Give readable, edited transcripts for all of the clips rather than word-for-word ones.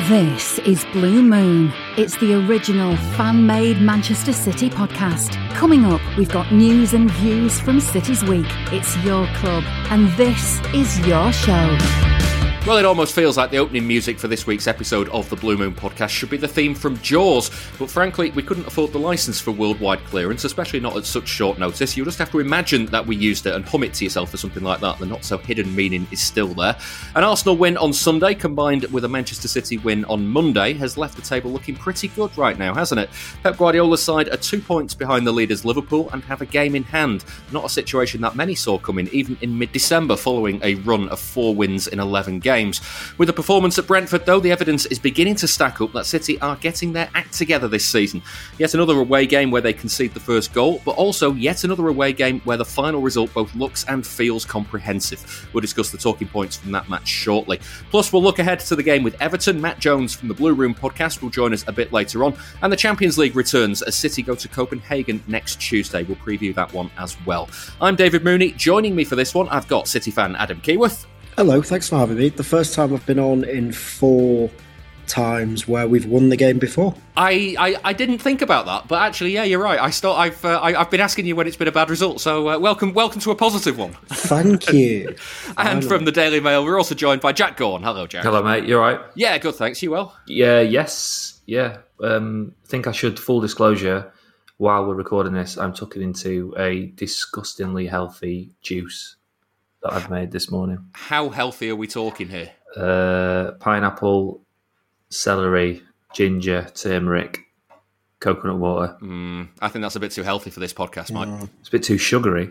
This is Blue Moon. It's the original fan-made Manchester City podcast. Coming up, we've got news and views from City's Week. It's your club, and this is your show. Well, it almost feels like the opening music for this week's episode of the Blue Moon podcast should be the theme from Jaws, but frankly, we couldn't afford the licence for worldwide clearance, especially not at such short notice. You'll just have to imagine that we used it and hum it to yourself or something like that. The not-so-hidden meaning is still there. An Arsenal win on Sunday, combined with a Manchester City win on Monday, has left the table looking pretty good right now, hasn't it? Pep Guardiola's side are 2 points behind the leaders Liverpool and have a game in hand. Not a situation that many saw coming, even in mid-December, following a run of 4 wins in 11 games. With the performance at Brentford, though, the evidence is beginning to stack up that City are getting their act together this season. Yet another away game where they concede the first goal, but also yet another away game where the final result both looks and feels comprehensive. We'll discuss the talking points from that match shortly. Plus, we'll look ahead to the game with Everton. Matt Jones from the Blue Room podcast will join us a bit later on. And the Champions League returns as City go to Copenhagen next Tuesday. We'll preview that one as well. I'm David Mooney. Joining me for this one, I've got City fan Adam Keyworth. Hello, thanks for having me. The first time I've been on in 4 times where we've won the game before. I didn't think about that, but actually, yeah, you're right. I've been asking you when it's been a bad result, so welcome to a positive one. Thank you. And from the Daily Mail, we're also joined by Jack Gorn. Hello, Jack. Hello, mate. You all right? Yeah, good, thanks. You well? Yeah, yes, yeah. Think I should, full disclosure, while we're recording this, I'm tucking into a disgustingly healthy juice that I've made this morning. How healthy are we talking here? Pineapple, celery, ginger, turmeric, coconut water. I think that's a bit too healthy for this podcast, Mike. It's a bit too sugary.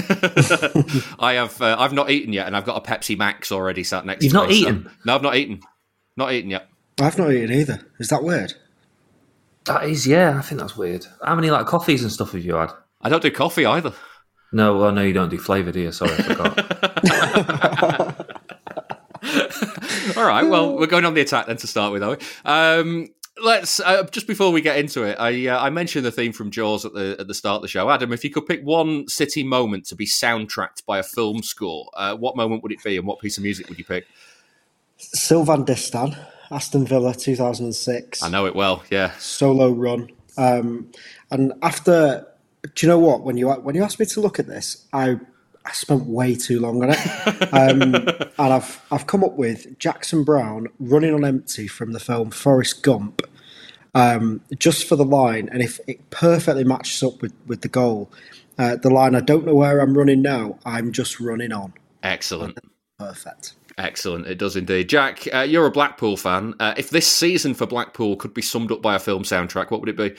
I've not eaten yet, and I've got a Pepsi Max already sat next You've to me. You've not eaten? No, I've not eaten. Not eaten yet. I've not eaten either. Is that weird? That is, yeah, I think that's weird. How many coffees and stuff have you had? I don't do coffee either. No, well, no, you don't do flavour, do you? Sorry, I forgot. All right, well, we're going on the attack then to start with, are we? Let's just before we get into it, I mentioned the theme from Jaws at the start of the show. Adam, if you could pick one City moment to be soundtracked by a film score, what moment would it be, and what piece of music would you pick? Sylvain Distin, Aston Villa, 2006. I know it well. Yeah, solo run. And after, do you know what? When you asked me to look at this, I spent way too long on it, and I've come up with Jackson Browne running on empty from the film Forrest Gump, just for the line, and if it perfectly matches up with the goal, the line, "I don't know where I'm running now, I'm just running on." Excellent, perfect. Excellent, it does indeed. Jack, you're a Blackpool fan. If this season for Blackpool could be summed up by a film soundtrack, what would it be?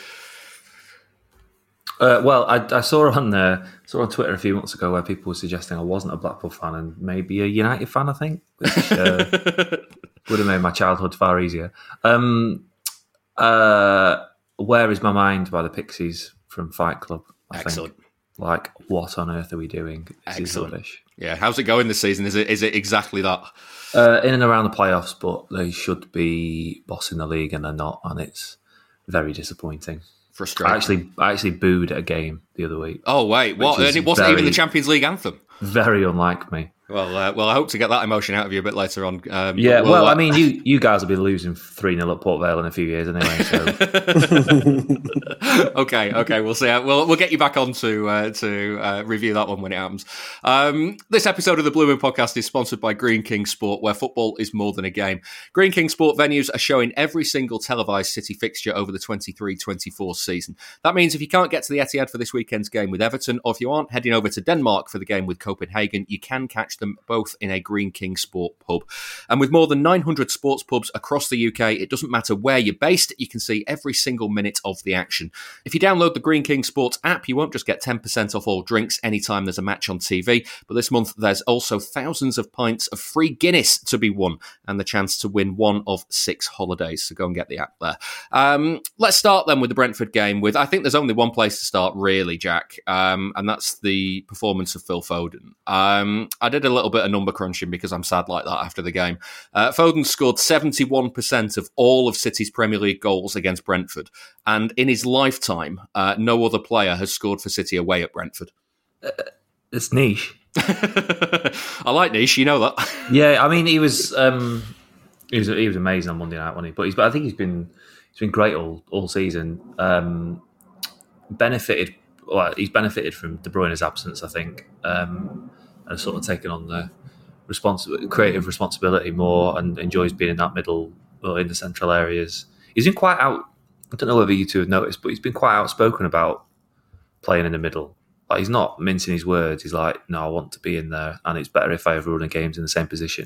Well, I saw on Twitter a few months ago where people were suggesting I wasn't a Blackpool fan and maybe a United fan, I think, which would have made my childhood far easier. Where Is My Mind by the Pixies from Fight Club, I Excellent. think. Like, what on earth are we doing? This Excellent. Is rubbish. Yeah, how's it going this season? Is it exactly that? In and around the playoffs, but they should be bossing the league and they're not, and it's very disappointing. Frustrating. I actually booed at a game the other week. Oh, wait, what? And it wasn't even the Champions League anthem? Very unlike me. Well, I hope to get that emotion out of you a bit later on. I mean, you guys will be losing 3-0 at Port Vale in a few years anyway. So. Okay, we'll see. We'll get you back on to review that one when it happens. This episode of the Blue Moon podcast is sponsored by Greene King Sport, where football is more than a game. Greene King Sport venues are showing every single televised City fixture over the 23-24 season. That means if you can't get to the Etihad for this weekend's game with Everton, or if you aren't heading over to Denmark for the game with Copenhagen, you can catch them both in a Greene King Sport pub. And with more than 900 sports pubs across the UK, it doesn't matter where you're based, you can see every single minute of the action. If you download the Greene King Sports app, you won't just get 10% off all drinks anytime there's a match on TV, but this month there's also thousands of pints of free Guinness to be won and the chance to win one of 6 holidays. So go and get the app there. Let's start then with the Brentford game with, I think there's only one place to start really, Jack, and that's the performance of Phil Foden. I did a little bit of number crunching because I'm sad like that after the game. Foden scored 71% of all of City's Premier League goals against Brentford, and in his lifetime, no other player has scored for City away at Brentford. It's niche. I like niche, you know that. Yeah, I mean, he was He was amazing on Monday night, wasn't he? But I think he's been great all season. He's benefited from De Bruyne's absence, I think, and sort of taken on the creative responsibility more, and enjoys being in that middle or in the central areas. He's been quite out. I don't know whether you two have noticed, but he's been quite outspoken about playing in the middle. Like, he's not mincing his words. He's like, no, I want to be in there, and it's better if I ever run games in the same position.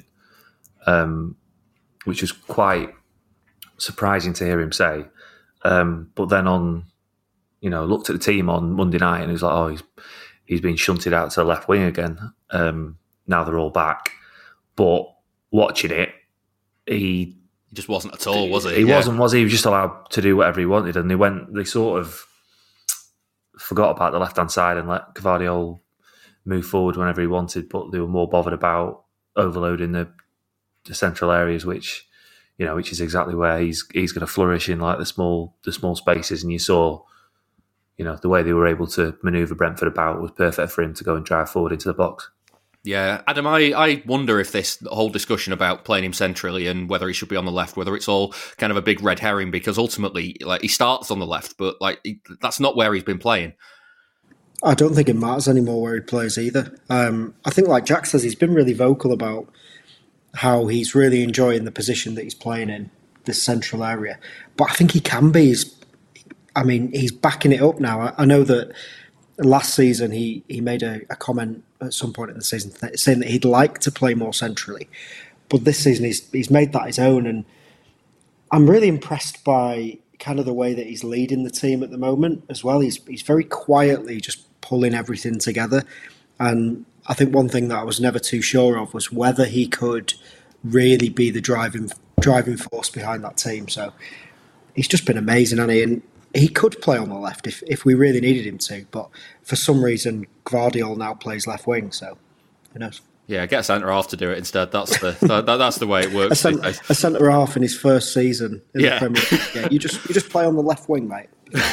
Which was quite surprising to hear him say. But then looked at the team on Monday night and he was like, oh, he's been shunted out to the left wing again. Now they're all back. But watching it, he just wasn't at all, was he? He wasn't, was he? He was just allowed to do whatever he wanted, and they sort of forgot about the left-hand side and let Gvardiol move forward whenever he wanted, but they were more bothered about overloading the central areas, which is exactly where he's going to flourish in, like the small spaces. And you saw, the way they were able to manoeuvre Brentford about was perfect for him to go and drive forward into the box. Yeah, Adam, I wonder if this whole discussion about playing him centrally and whether he should be on the left, whether it's all kind of a big red herring, because ultimately, like, he starts on the left, but that's not where he's been playing. I don't think it matters anymore where he plays either. I think, like Jack says, he's been really vocal about how he's really enjoying the position that he's playing in, this central area. But I think he can be. He's backing it up now. I know that last season he made a comment at some point in the season saying that he'd like to play more centrally. But this season he's made that his own. And I'm really impressed by kind of the way that he's leading the team at the moment as well. He's very quietly just pulling everything together. And I think one thing that I was never too sure of was whether he could really be the driving force behind that team. So he's just been amazing, hasn't he? And he could play on the left if we really needed him to, but for some reason Gvardiol now plays left wing, so who knows? Yeah, get a centre half to do it instead. That's the way it works. A centre half in his first season in the Premier League. Yeah, you just play on the left wing, mate.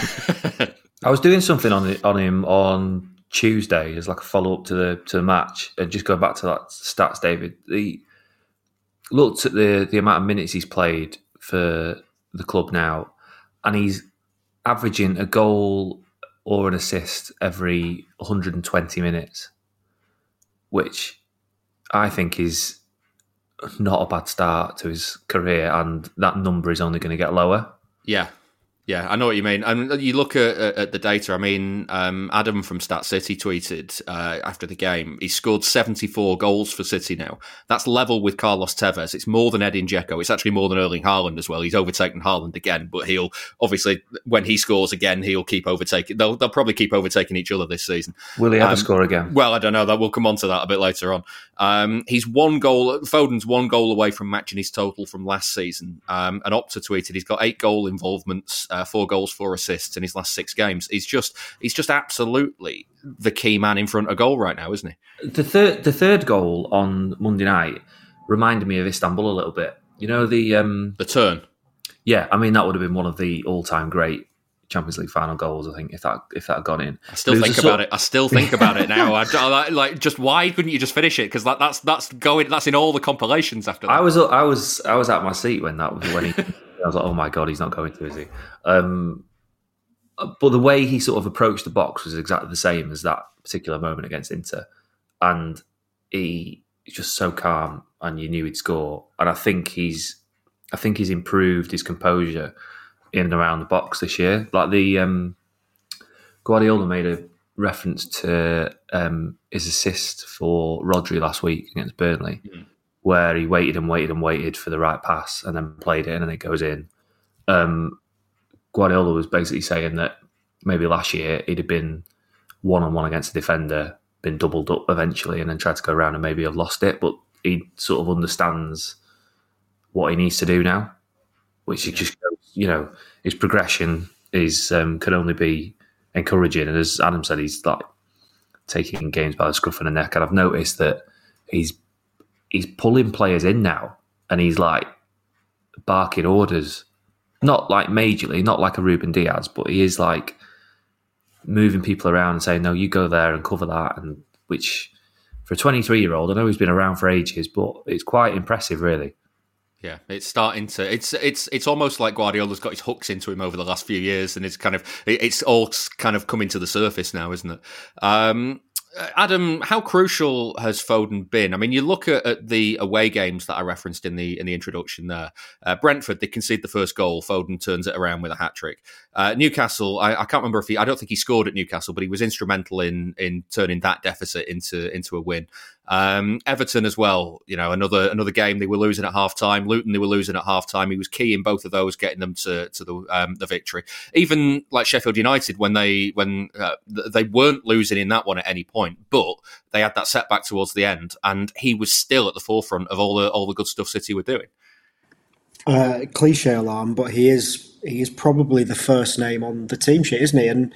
I was doing something on him on Tuesday as like a follow up to the match, and just going back to that stats, David. He looked at the amount of minutes he's played for the club now, and he's averaging a goal or an assist every 120 minutes, which I think is not a bad start to his career, and that number is only going to get lower. Yeah, I know what you mean. And you look at the data. I mean, Adam from Stat City tweeted after the game, he scored 74 goals for City now. That's level with Carlos Tevez. It's more than Edin Dzeko. It's actually more than Erling Haaland as well. He's overtaken Haaland again, but he'll obviously, when he scores again, he'll keep overtaking. They'll probably keep overtaking each other this season. Will he ever score again? Well, I don't know. We'll come on to that a bit later on. He's Foden's one goal away from matching his total from last season. And Opta tweeted he's got 8 goal involvements, 4 goals, 4 assists in his last 6 games. He's just absolutely the key man in front of goal right now, isn't he? The third goal on Monday night reminded me of Istanbul a little bit. You know, the turn. Yeah, I mean, that would have been one of the all-time great Champions League final goals, I think, if that had gone in. I still think about it. I still think about it now. I just why couldn't you just finish it? Because that's in all the compilations after that. I was out of my seat when he. I was like, oh my God, he's not going to, is he? But the way he sort of approached the box was exactly the same as that particular moment against Inter, and he's just so calm, and you knew he'd score. And I think he's improved his composure in and around the box this year. Like Guardiola made a reference to his assist for Rodri last week against Burnley, where he waited and waited and waited for the right pass and then played it and then it goes in. Guardiola was basically saying that maybe last year he'd have been one-on-one against a defender, been doubled up eventually, and then tried to go around and maybe have lost it. But he sort of understands what he needs to do now, which is just, his progression is can only be encouraging. And as Adam said, he's like taking games by the scruff of the neck. And I've noticed that he's pulling players in now, and he's like barking orders, not like majorly, not like a Ruben Diaz, but he is like moving people around and saying, no, you go there and cover that. And which for a 23-year-old, I know he's been around for ages, but it's quite impressive, really. Yeah, it's starting to. It's almost like Guardiola's got his hooks into him over the last few years, and it's all kind of coming to the surface now, isn't it? Adam, how crucial has Foden been? I mean, you look at the away games that I referenced in the introduction there. Brentford, they concede the first goal. Foden turns it around with a hat trick. Newcastle, I can't remember I don't think he scored at Newcastle, but he was instrumental in turning that deficit into a win. Everton as well, another game they were losing at half time. Luton, they were losing at half time. He was key in both of those, getting them to the victory. Even like Sheffield United, when they weren't losing in that one at any point, but they had that setback towards the end, and he was still at the forefront of all the good stuff City were doing. Cliche alarm, but he is probably the first name on the team sheet, isn't he? And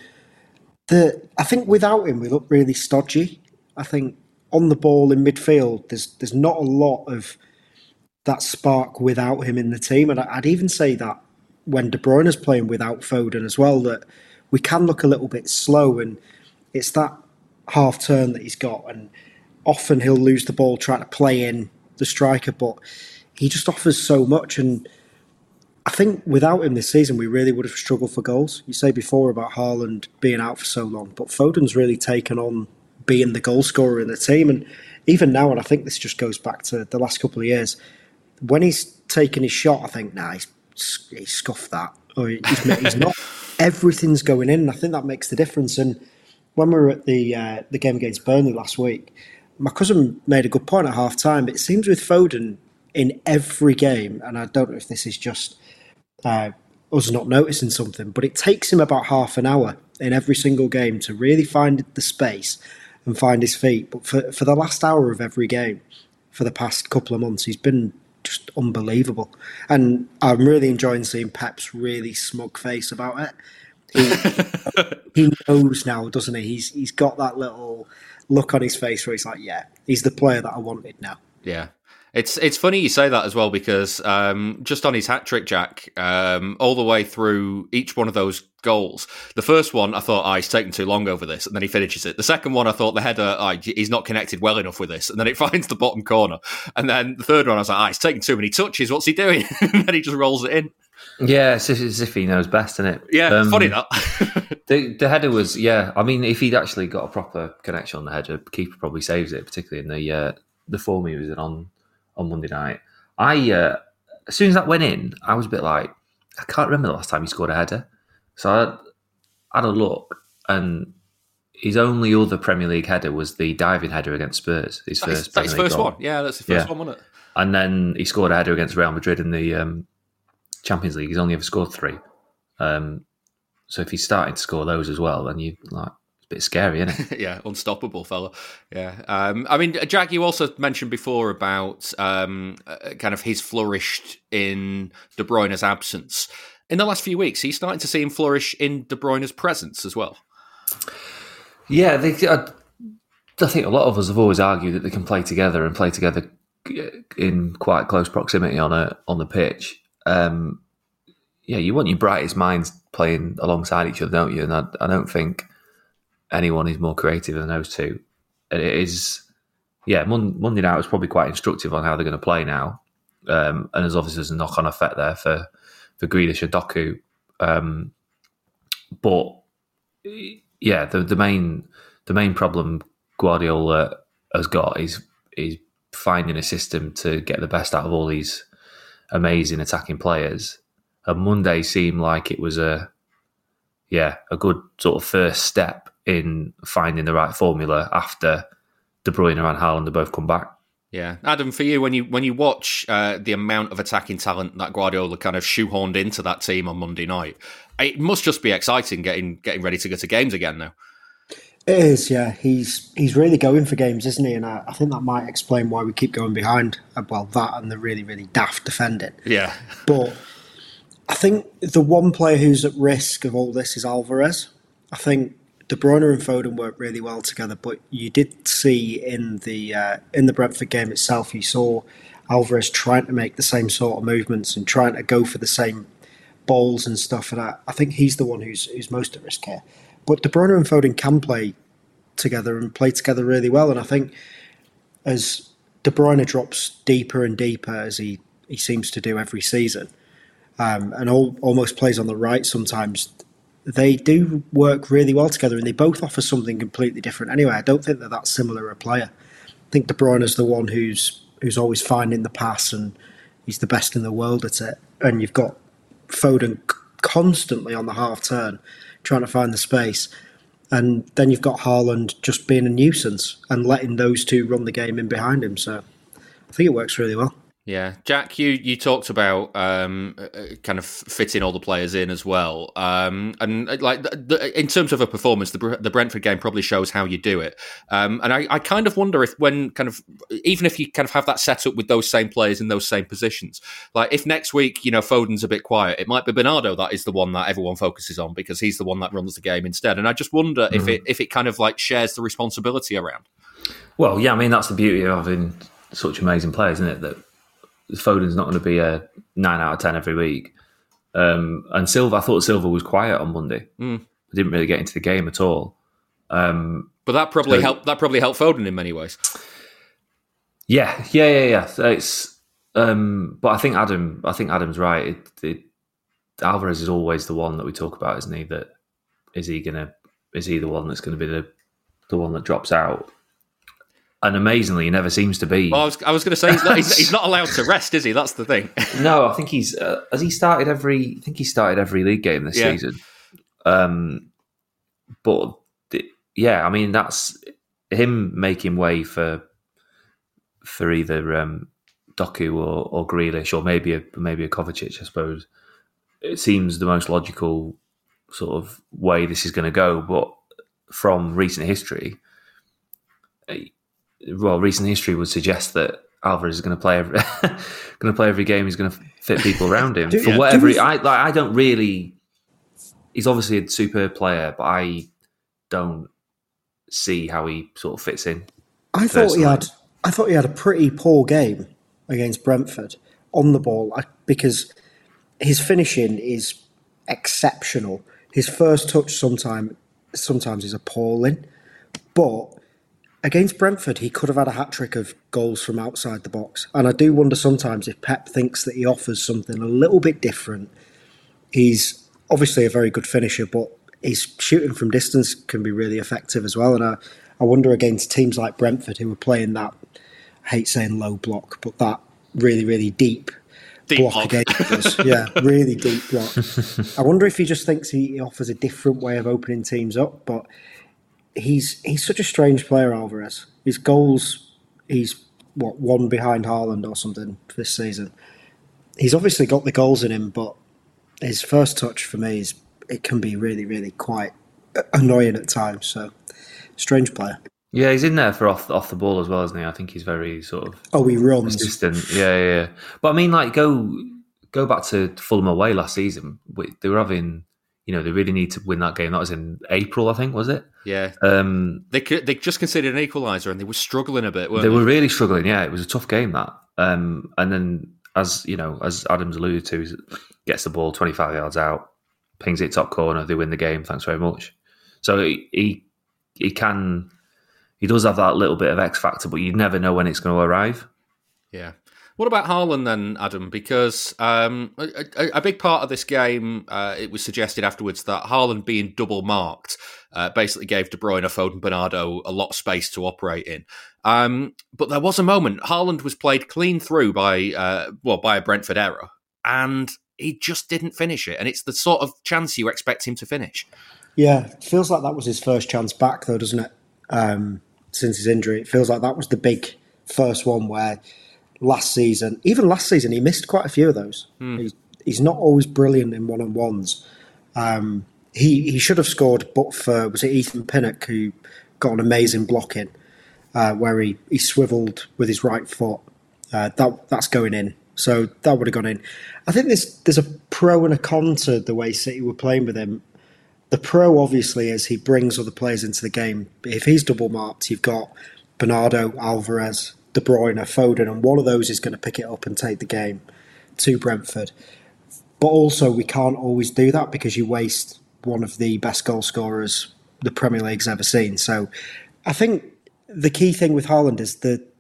I think without him, we look really stodgy. I think on the ball in midfield, there's not a lot of that spark without him in the team. And I'd even say that when De Bruyne is playing without Foden as well, that we can look a little bit slow, and it's that half turn that he's got, and often he'll lose the ball trying to play in the striker, but he just offers so much. And I think without him this season, we really would have struggled for goals. You say before about Haaland being out for so long, but Foden's really taken on being the goal scorer in the team. And even now, and I think this just goes back to the last couple of years, when he's taken his shot, I think, he's scuffed that. Or he's not. Everything's going in, and I think that makes the difference. And when we were at the game against Burnley last week, my cousin made a good point at half time. It seems with Foden in every game, and I don't know if this is just us not noticing something, but it takes him about half an hour in every single game to really find the space and find his feet. But for the last hour of every game, for the past couple of months, he's been just unbelievable. And I'm really enjoying seeing Pep's really smug face about it. He knows now, doesn't he? He's got that little look on his face where he's like, yeah, he's the player that I wanted now. Yeah. It's funny you say that as well, because just on his hat-trick, Jack, all the way through each one of those goals, the first one, I thought, he's taking too long over this, and then he finishes it. The second one, I thought the header, he's not connected well enough with this, and then it finds the bottom corner. And then the third one, I was like, he's taking too many touches, what's he doing? And then he just rolls it in. Yeah, it's as if he knows best, isn't it? Yeah, funny that. The header was, I mean, if he'd actually got a proper connection on the header, the keeper probably saves it, particularly in the form he was in on Monday night. As soon as that went in, I was a bit like, I can't remember the last time he scored a header. So I had a look, and his only other Premier League header was the diving header against Spurs. His first goal. One. Yeah, that's the first one, wasn't it? And then he scored a header against Real Madrid in the Champions League. He's only ever scored 3. So if he's starting to score those as well, then you like, it's a bit scary, isn't it? Yeah, unstoppable fella. Yeah. I mean, Jack, you also mentioned before about kind of his flourished in De Bruyne's absence. In the last few weeks, he's starting to see him flourish in De Bruyne's presence as well. Yeah, I think a lot of us have always argued that they can play together and play together in quite close proximity on the pitch. You want your brightest minds playing alongside each other, don't you? And I don't think anyone is more creative than those two. And it is, Monday night was probably quite instructive on how they're going to play now. And there's obviously a knock-on effect there for Grealish and Doku. But the main problem Guardiola has got is finding a system to get the best out of all these amazing attacking players. And Monday seemed like it was a good sort of first step in finding the right formula after De Bruyne and Haaland have both come back. Yeah, Adam, for you, when you watch the amount of attacking talent that Guardiola kind of shoehorned into that team on Monday night, it must just be exciting getting ready to go to games again now. It is, yeah. He's really going for games, isn't he? And I think that might explain why we keep going behind. Well, that and the really, really daft defending. Yeah. But I think the one player who's at risk of all this is Alvarez. I think De Bruyne and Foden work really well together, but you did see in the Brentford game itself, you saw Alvarez trying to make the same sort of movements and trying to go for the same balls and stuff. And I think he's the one who's most at risk here. But De Bruyne and Foden can play together and play together really well. And I think as De Bruyne drops deeper and deeper as he he seems to do every season, and almost plays on the right sometimes. They do work really well together, and they both offer something completely different. Anyway, I don't think that's similar a player. I think De Bruyne is the one who's always finding the pass, and he's the best in the world at it. And you've got Foden constantly on the half turn, trying to find the space. And then you've got Haaland just being a nuisance and letting those two run the game in behind him. So I think it works really well. Yeah, Jack, you talked about kind of fitting all the players in as well, and like in terms of a performance, the Brentford game probably shows how you do it. And I kind of wonder if when kind of even if you kind of have that set up with those same players in those same positions, like if next week Foden's a bit quiet, it might be Bernardo that is the one that everyone focuses on because he's the one that runs the game instead. And I just wonder if it kind of like shares the responsibility around. Well, yeah, I mean that's the beauty of having such amazing players, isn't it? That Foden's not going to be a 9 out of 10 every week. And Silva, I thought Silva was quiet on Monday. Didn't really get into the game at all. But that probably helped. That probably helped Foden in many ways. Yeah. It's, but I think Adam's right. Alvarez is always the one that we talk about, isn't he? That is he the one that's going to be the one that drops out? And amazingly, he never seems to be. Well, I was going to say he's not allowed to rest, is he? That's the thing. No, I think he's has he started every. I think he started every league game this season. But yeah, I mean that's him making way for either Doku or Grealish or maybe a Kovacic, I suppose. It seems the most logical sort of way this is going to go. But from recent history. Well, recent history would suggest that Alvarez is going to play every game. He's going to fit people around him for whatever. I don't really. He's obviously a superb player, but I don't see how he sort of fits in. I thought he had a pretty poor game against Brentford on the ball because his finishing is exceptional. His first touch sometimes is appalling, but against Brentford, he could have had a hat-trick of goals from outside the box. And I do wonder sometimes if Pep thinks that he offers something a little bit different. He's obviously a very good finisher, but his shooting from distance can be really effective as well. And I wonder against teams like Brentford who are playing that, I hate saying low block, but that really, really deep block against us. Yeah, really deep block. I wonder if he just thinks he offers a different way of opening teams up, but he's such a strange player, Alvarez. His goals, he's one behind Haaland or something this season. He's obviously got the goals in him, but his first touch for me it can be really, really quite annoying at times. So, strange player. Yeah, he's in there for off the ball as well, isn't he? I think he's very sort of he runs. Persistent. Yeah. But I mean, like go back to Fulham away last season. They were having. They really need to win that game. That was in April, I think, was it? Yeah. They just conceded an equaliser and they were struggling a bit, weren't they? They were really struggling, yeah. It was a tough game, that. And then, as Adams alluded to, he gets the ball 25 yards out, pings it top corner, they win the game, thanks very much. So he does have that little bit of X factor, but you never know when it's going to arrive. Yeah. What about Haaland then, Adam? Because a big part of this game, it was suggested afterwards that Haaland being double marked basically gave De Bruyne, Foden, Bernardo a lot of space to operate in. But there was a moment, Haaland was played clean through by a Brentford error, and he just didn't finish it. And it's the sort of chance you expect him to finish. Yeah, it feels like that was his first chance back, though, doesn't it? Since his injury, it feels like that was the big first one where. Last season, he missed quite a few of those. He's not always brilliant in one-on-ones. He should have scored, but for, was it Ethan Pinnock who got an amazing block in, where he swivelled with his right foot. That's going in. So that would have gone in. I think there's a pro and a con to the way City were playing with him. The pro, obviously, is he brings other players into the game. If he's double marked, you've got Bernardo, Alvarez, De Bruyne, Foden, and one of those is going to pick it up and take the game to Brentford. But also, we can't always do that because you waste one of the best goal scorers the Premier League's ever seen. So I think the key thing with Haaland is the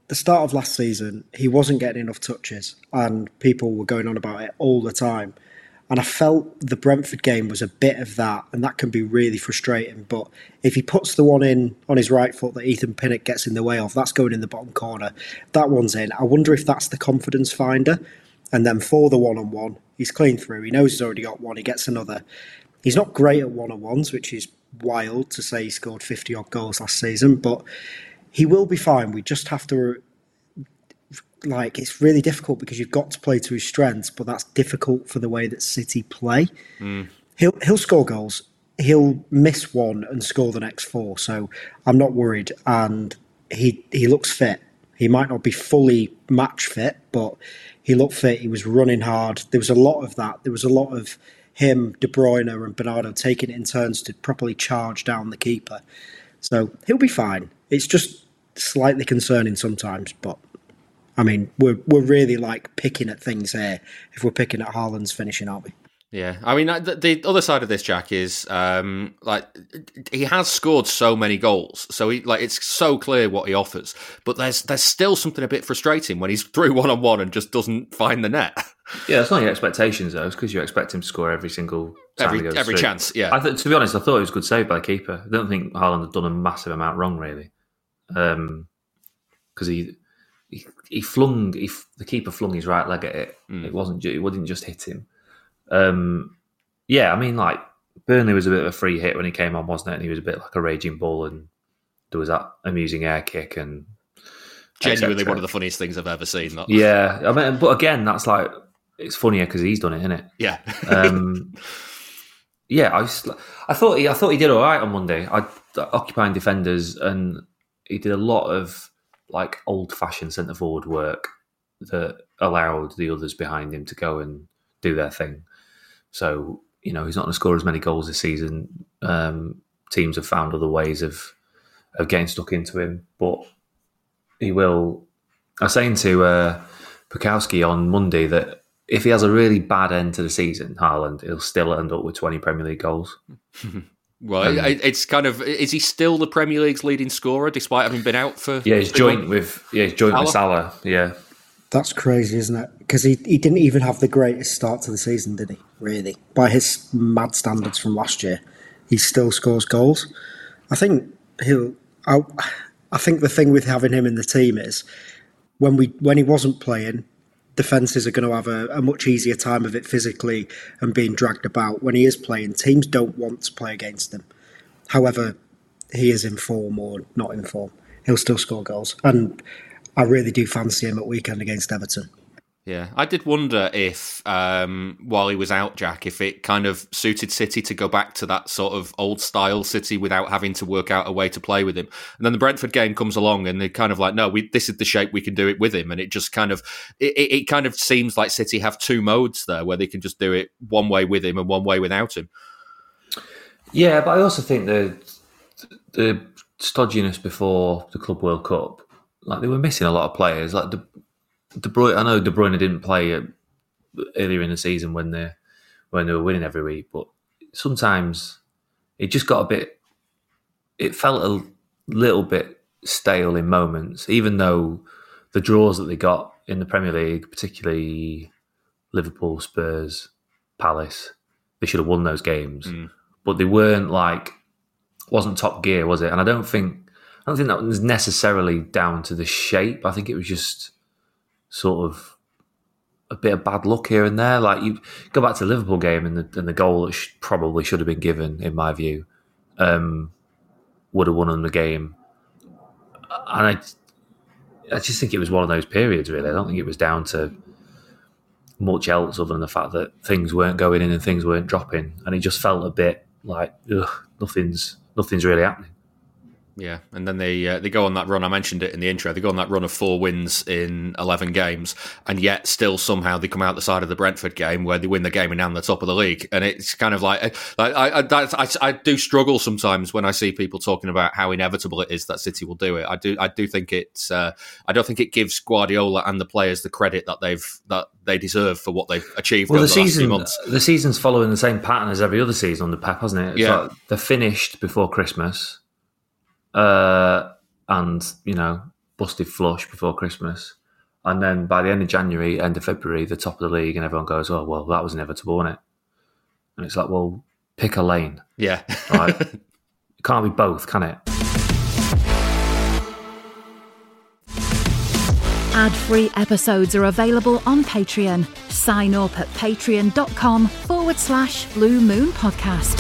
the start of last season, he wasn't getting enough touches, and people were going on about it all the time. And I felt the Brentford game was a bit of that, and that can be really frustrating. But if he puts the one in on his right foot that Ethan Pinnock gets in the way of, that's going in the bottom corner. That one's in. I wonder if that's the confidence finder. And then for the one-on-one, he's clean through. He knows he's already got one. He gets another. He's not great at one-on-ones, which is wild to say he scored 50-odd goals last season. But he will be fine. We just have to... it's really difficult because you've got to play to his strengths, but that's difficult for the way that City play. He'll score goals. He'll miss one and score the next four. So I'm not worried. And he looks fit. He might not be fully match fit, but he looked fit. He was running hard. There was a lot of that. There was a lot of him, De Bruyne and Bernardo taking it in turns to properly charge down the keeper. So he'll be fine. It's just slightly concerning sometimes, but I mean, we're really picking at things here if we're picking at Haaland's finishing, aren't we? Yeah, I mean, the other side of this, Jack, is he has scored so many goals, so it's so clear what he offers. But there's still something a bit frustrating when he's through one-on-one and just doesn't find the net. Yeah, it's not your expectations though. It's because you expect him to score every single time every chance. Yeah, to be honest, I thought it was a good save by the keeper. I don't think Haaland had done a massive amount wrong really, because the keeper flung his right leg at it. It wouldn't just hit him. Yeah, I mean, Burnley was a bit of a free hit when he came on, wasn't it? And he was a bit like a raging bull, and there was that amusing air kick and genuinely one of the funniest things I've ever seen. That. Yeah, I mean, but again, that's it's funnier because he's done it, isn't it? Yeah. Yeah, I thought he did all right on Monday. Occupying defenders, and he did a lot of old-fashioned centre-forward work that allowed the others behind him to go and do their thing. So, he's not going to score as many goals this season. Teams have found other ways of getting stuck into him, but he will. I was saying to Bukowski on Monday that if he has a really bad end to the season, Haaland, he'll still end up with 20 Premier League goals. Well, it's kind of, is he still the Premier League's leading scorer despite having been out for? Yeah, he's joint with Salah. Yeah, that's crazy, isn't it? Because he didn't even have the greatest start to the season, did he? Really, by his mad standards from last year, he still scores goals. I think I think the thing with having him in the team is when he wasn't playing, defences are going to have a much easier time of it physically and being dragged about. When he is playing, teams don't want to play against him. However, he is in form or not in form, he'll still score goals. And I really do fancy him at weekend against Everton. Yeah, I did wonder if, while he was out, Jack, if it kind of suited City to go back to that sort of old-style City without having to work out a way to play with him. And then the Brentford game comes along and they're kind of like, no, this is the shape we can do it with him. And it just kind of, it kind of seems like City have two modes there where they can just do it one way with him and one way without him. Yeah, but I also think the stodginess before the Club World Cup, they were missing a lot of players. De Bruyne, I know De Bruyne didn't play earlier in the season when they were winning every week, but sometimes it just got it felt a little bit stale in moments, even though the draws that they got in the Premier League, particularly Liverpool, Spurs, Palace, they should have won those games, but they weren't wasn't top gear, was it? And I don't think that was necessarily down to the shape. I think it was just sort of a bit of bad luck here and there. You go back to the Liverpool game and the goal that probably should have been given, in my view, would have won them the game. And I just think it was one of those periods, really. I don't think it was down to much else other than the fact that things weren't going in and things weren't dropping. And it just felt a bit like, nothing's really happening. Yeah, and then they go on that run. I mentioned it in the intro. They go on that run of 4 wins in 11 games, and yet still somehow they come out the side of the Brentford game where they win the game and now they're top of the league. And it's kind of I do struggle sometimes when I see people talking about how inevitable it is that City will do it. I do think it's I don't think it gives Guardiola and the players the credit that they deserve for what they've achieved over the last few months. The season's following the same pattern as every other season under Pep, hasn't it? It's they're finished before Christmas. And, busted flush before Christmas. And then by the end of January, end of February, the top of the league, and everyone goes, oh, well, that was inevitable, wasn't it? And it's like, well, pick a lane. Yeah. Right? It can't be both, can it? Ad-free episodes are available on Patreon. Sign up at patreon.com/Blue Moon Podcast.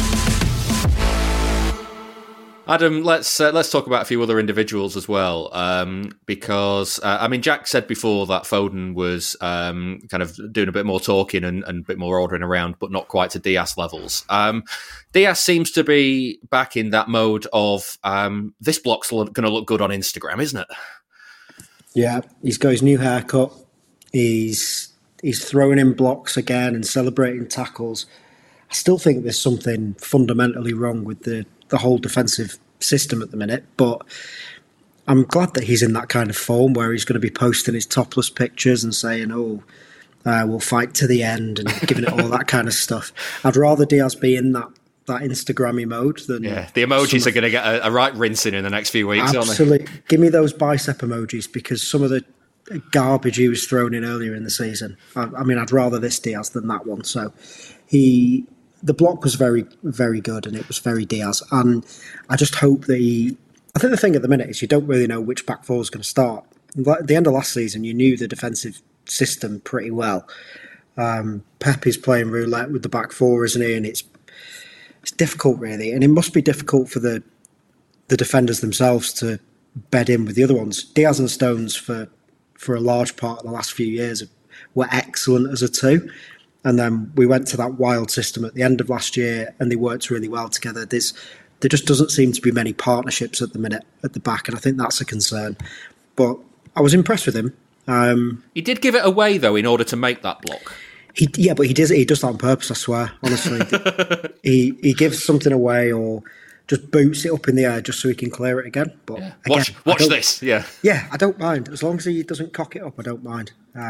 Adam, let's talk about a few other individuals as well, because Jack said before that Foden was kind of doing a bit more talking and a bit more ordering around, but not quite to Diaz levels. Diaz seems to be back in that mode of this block's going to look good on Instagram, isn't it? Yeah, he's got his new haircut. He's throwing in blocks again and celebrating tackles. I still think there's something fundamentally wrong with the whole defensive system at the minute, but I'm glad that he's in that kind of form where he's going to be posting his topless pictures and saying, we'll fight to the end and giving it all that kind of stuff. I'd rather Diaz be in that Instagrammy mode than... Yeah, the emojis are going to get a right rinsing in the next few weeks, absolutely. Aren't they? Give me those bicep emojis, because some of the garbage he was thrown in earlier in the season, I'd rather this Diaz than that one. So the block was very, very good, and it was very Diaz. And I just hope that I think the thing at the minute is you don't really know which back four is going to start. At the end of last season, you knew the defensive system pretty well. Pep is playing roulette with the back four, isn't he? And it's difficult, really. And it must be difficult for the defenders themselves to bed in with the other ones. Diaz and Stones, for a large part of the last few years, were excellent as a two. And then we went to that wild system at the end of last year, and they worked really well together. There just doesn't seem to be many partnerships at the minute at the back, and I think that's a concern. But I was impressed with him. He did give it away, though, in order to make that block. But he does that on purpose, I swear, honestly. he gives something away or just boots it up in the air just so he can clear it again. But yeah. Again, watch this, yeah. Yeah, I don't mind. As long as he doesn't cock it up, I don't mind.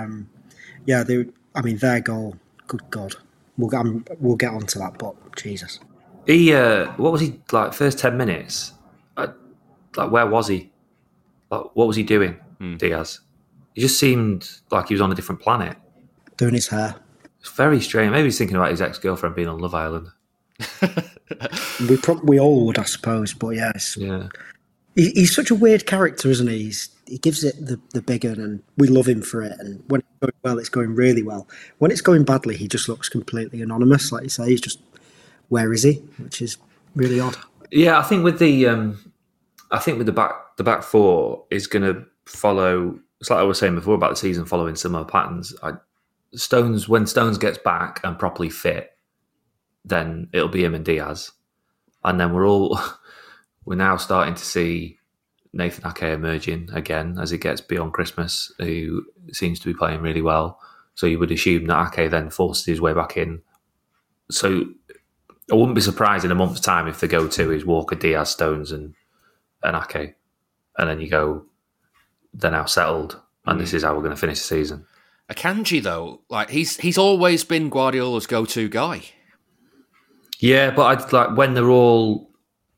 Their goal, good God. We'll get onto that, but Jesus. He, what was he, like, first 10 minutes? Where was he? What was he doing, Diaz? He just seemed like he was on a different planet. Doing his hair. It's very strange. Maybe he's thinking about his ex-girlfriend being on Love Island. We all would, I suppose, but yes. Yeah. He's such a weird character, isn't he? He gives it the big one, and we love him for it. And when it's going well, it's going really well. When it's going badly, he just looks completely anonymous. Like you say, he's just, where is he? Which is really odd. Yeah, I think with the back four is going to follow. It's like I was saying before about the season following similar patterns. When Stones gets back and properly fit, then it'll be him and Diaz, and then we're now starting to see Nathan Ake emerging again as he gets beyond Christmas, who seems to be playing really well. So you would assume that Ake then forces his way back in. So I wouldn't be surprised in a month's time if the go-to is Walker, Diaz, Stones, and Ake, and then you go, they're now settled, and this is how we're going to finish the season. Akanji, though, like he's always been Guardiola's go-to guy. Yeah, but when they're all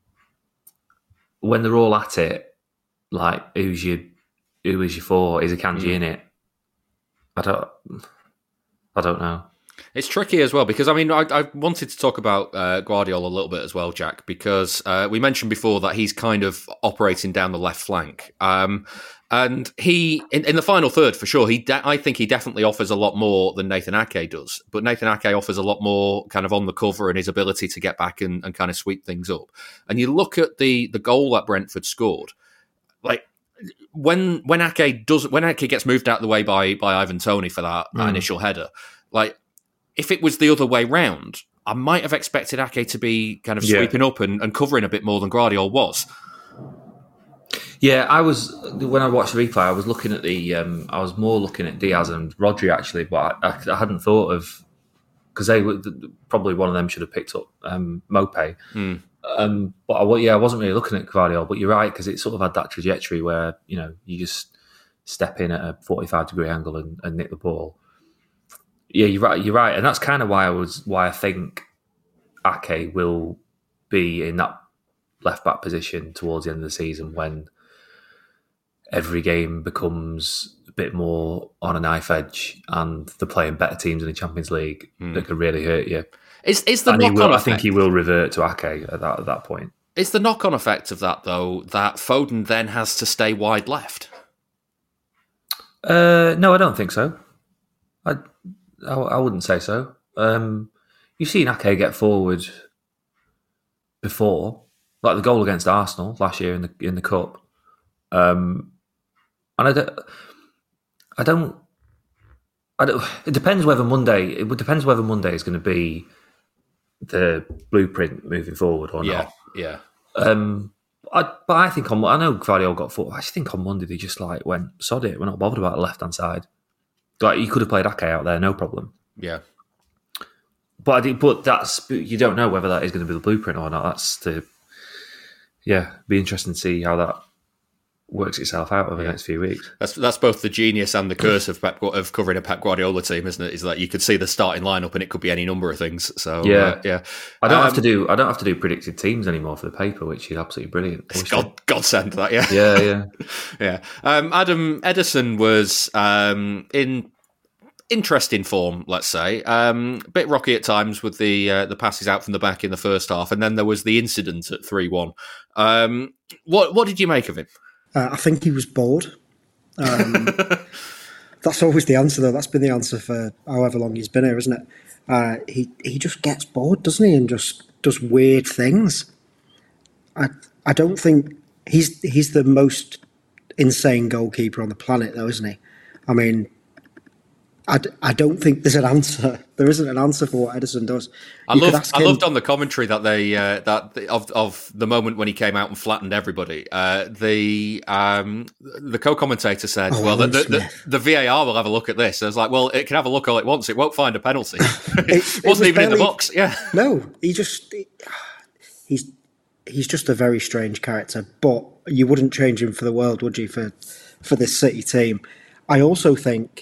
at it, like who is your four? Is Akanji in it? I don't know. It's tricky as well because I wanted to talk about Guardiola a little bit as well, Jack, because we mentioned before that he's kind of operating down the left flank, and he in the final third for sure. I think he definitely offers a lot more than Nathan Ake does, but Nathan Ake offers a lot more kind of on the cover and his ability to get back and kind of sweep things up. And you look at the goal that Brentford scored, like. When Ake gets moved out of the way by Ivan Toney for that initial header, like if it was the other way round, I might have expected Ake to be kind of sweeping up and covering a bit more than Guardiola was. Yeah, when I watched the replay, I was looking at I was more looking at Diaz and Rodri actually, but I hadn't thought of, because they were probably one of them should have picked up Mopé. But I wasn't really looking at Guardiola, but you're right, because it sort of had that trajectory where, you just step in at a 45-degree angle and nick the ball. Yeah, you're right. And that's kind of why I think Ake will be in that left-back position towards the end of the season when every game becomes a bit more on a knife edge, and they're playing better teams in the Champions League that could really hurt you. Is the knock-on effect? I think he will revert to Ake at that point. Is the knock-on effect of that, though, that Foden then has to stay wide left? No, I don't think so. I wouldn't say so. You've seen Ake get forward before, like the goal against Arsenal last year in the cup. And I don't. It depends whether Monday. It depends whether Monday is going to be the blueprint moving forward or not. Yeah. But I think I know Guardiola got forward. I just think on Monday they just went sod it. We're not bothered about the left hand side. Like, you could have played Ake out there, no problem. Yeah. But you don't know whether that is going to be the blueprint or not. Be interesting to see how that works itself out over the next few weeks. That's both the genius and the curse of covering a Pep Guardiola team, isn't it? Is that you could see the starting lineup and it could be any number of things. So yeah. I don't have to do predicted teams anymore for the paper, which is absolutely brilliant. It's godsend that, yeah. Yeah. Yeah. Adam Ederson was in interesting form, let's say. A bit rocky at times with the passes out from the back in the first half, and then there was the incident at 3-1. What did you make of him? I think he was bored. That's always the answer, though. That's been the answer for however long he's been here, isn't it? He just gets bored, doesn't he, and just does weird things. I don't think he's the most insane goalkeeper on the planet, though, isn't he? I mean, I don't think there's an answer. There isn't an answer for what Ederson does. I loved on the commentary that of the moment when he came out and flattened everybody. The co-commentator said, the VAR will have a look at this. I was like, well, it can have a look all it wants. It won't find a penalty. It wasn't even in the box. Yeah. No, he's just a very strange character. But you wouldn't change him for the world, would you? For this City team, I also think.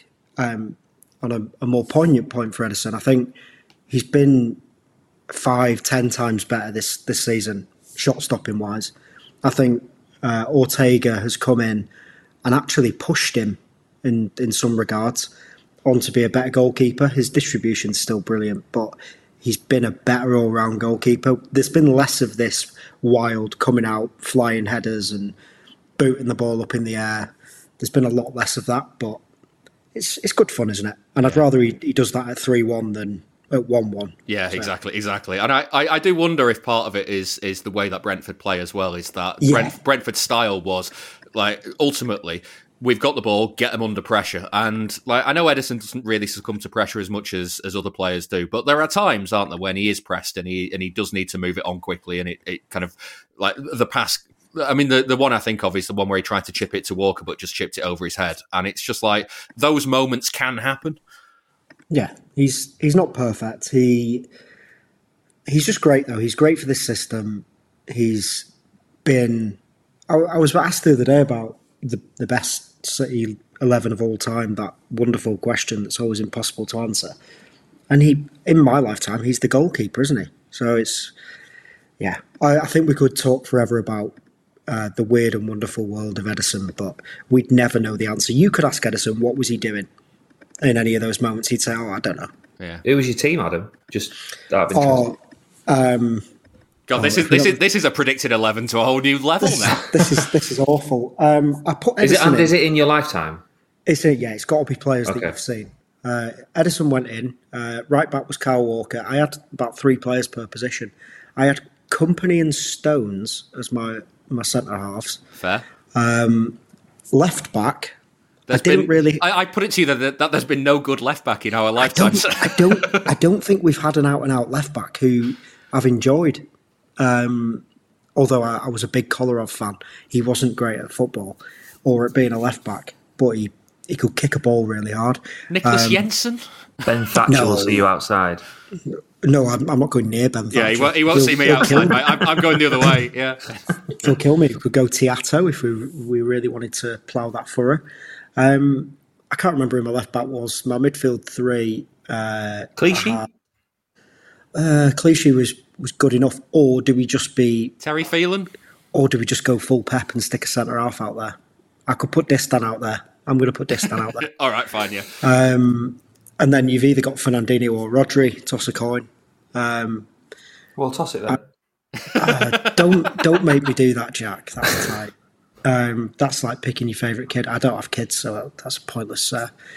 On a more poignant point for Ederson, I think he's been 5-10 times better this season, shot stopping wise. I think Ortega has come in and actually pushed him in some regards on to be a better goalkeeper. His distribution's still brilliant, but he's been a better all-round goalkeeper. There's been less of this wild coming out, flying headers and booting the ball up in the air. There's been a lot less of that, but it's good fun, isn't it? And I'd rather he does that at 3-1 than at 1-1. Yeah, so. Exactly. And I do wonder if part of it is the way that Brentford play as well, is that Brentford's style was, ultimately, we've got the ball, get them under pressure. And I know Ederson doesn't really succumb to pressure as much as other players do, but there are times, aren't there, when he is pressed and he does need to move it on quickly, and it kind of, the pass... I mean, the one I think of is the one where he tried to chip it to Walker, but just chipped it over his head. And it's just those moments can happen. Yeah, he's not perfect. He's just great, though. He's great for this system. He's been... I was asked the other day about the best City 11 of all time, that wonderful question that's always impossible to answer. And in my lifetime, he's the goalkeeper, isn't he? So it's... Yeah, I think we could talk forever about the weird and wonderful world of Ederson, but we'd never know the answer. You could ask Ederson, what was he doing in any of those moments? He'd say, I don't know. Yeah. Who was your team, Adam? Just out of interest. God, this is a predicted 11 to a whole new level now. This is awful. I put Ederson is it in your lifetime? It's got to be players that you've seen. Ederson went in. Right back was Kyle Walker. I had about 3 players per position. I had Kompany and Stones as my centre halves. Fair. Left back. I put it to you that there's been no good left back in our lifetimes. I don't think we've had an out and out left back who I've enjoyed. Although I was a big Kolarov fan, he wasn't great at football or at being a left back, but he could kick a ball really hard. Nicholas Jensen. Ben Thatcher will see you outside. No, I'm not going near Ben Thatcher. Yeah, he won't see me outside, mate. I'm going the other way, yeah. He'll kill me. We could go Tiato if we really wanted to plough that furrow. I can't remember who my left back was. My midfield 3... Clichy? Clichy was good enough, or do we just be... Terry Phelan? Or do we just go full Pep and stick a centre-half out there? I could put Distan out there. I'm going to put Distan out there. All right, fine, yeah. And then you've either got Fernandinho or Rodri. Toss a coin. Well, toss it then. Don't make me do that, Jack. That's tight. That's like picking your favourite kid. I don't have kids, so that's pointless.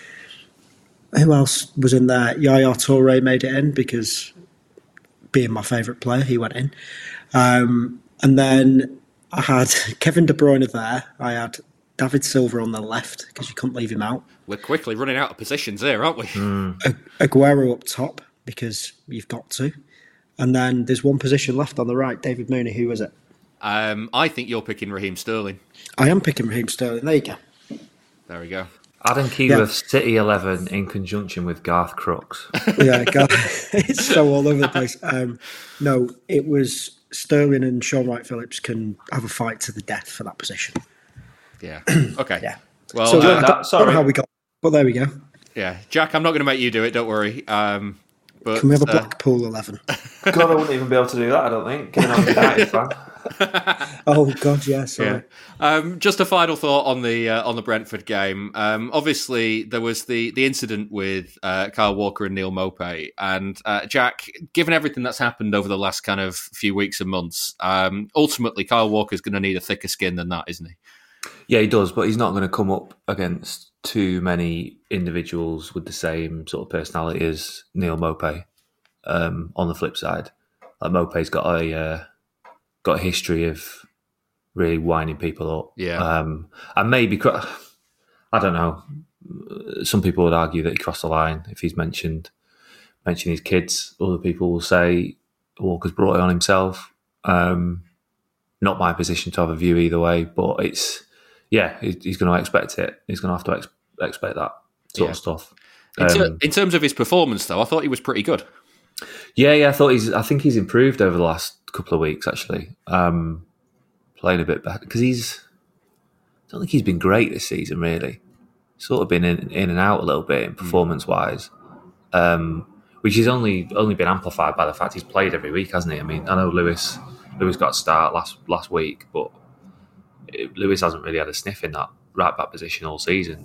Who else was in there? Yaya Toure made it in because being my favourite player, he went in. And then I had Kevin De Bruyne there. I had David Silva on the left because you couldn't leave him out. We're quickly running out of positions here, aren't we? Aguero up top because you've got to. And then there's one position left on the right. David Mooney, who is it? I think you're picking Raheem Sterling. I am picking Raheem Sterling. There you go. There we go. Adam Keyworth's City 11 in conjunction with Garth Crooks. Yeah, it's so all over the place. No, it was Sterling and Sean Wright-Phillips can have a fight to the death for that position. Yeah. Okay. Yeah. Well, so I don't know how we got, but there we go. Yeah, Jack, I'm not going to make you do it. Don't worry. But can we have a Blackpool 11? God, I wouldn't even be able to do that. I don't think. Given I'm a United fan. Oh God, yeah. Sorry. Yeah. Just a final thought on the Brentford game. Obviously, there was the incident with Kyle Walker and Neil Maupay, and Jack. Given everything that's happened over the last kind of few weeks and months, ultimately Kyle Walker's going to need a thicker skin than that, isn't he? Yeah, he does, but he's not going to come up against too many individuals with the same sort of personality as Neil Maupay. On the flip side, like Maupay's got a history of really winding people up. Yeah, and maybe I don't know. Some people would argue that he crossed the line if he's mentioned his kids. Other people will say Walker's brought it on himself. Not my position to have a view either way, but it's. Yeah, he's going to expect it. He's going to have to expect that sort of stuff. In terms of his performance, though, I thought he was pretty good. Yeah. I think he's improved over the last couple of weeks. Actually, playing a bit better because I don't think he's been great this season. Really, sort of been in and out a little bit in performance wise, which has only been amplified by the fact he's played every week, hasn't he? I mean, I know Lewis got a start last week, but Lewis hasn't really had a sniff in that right back position all season.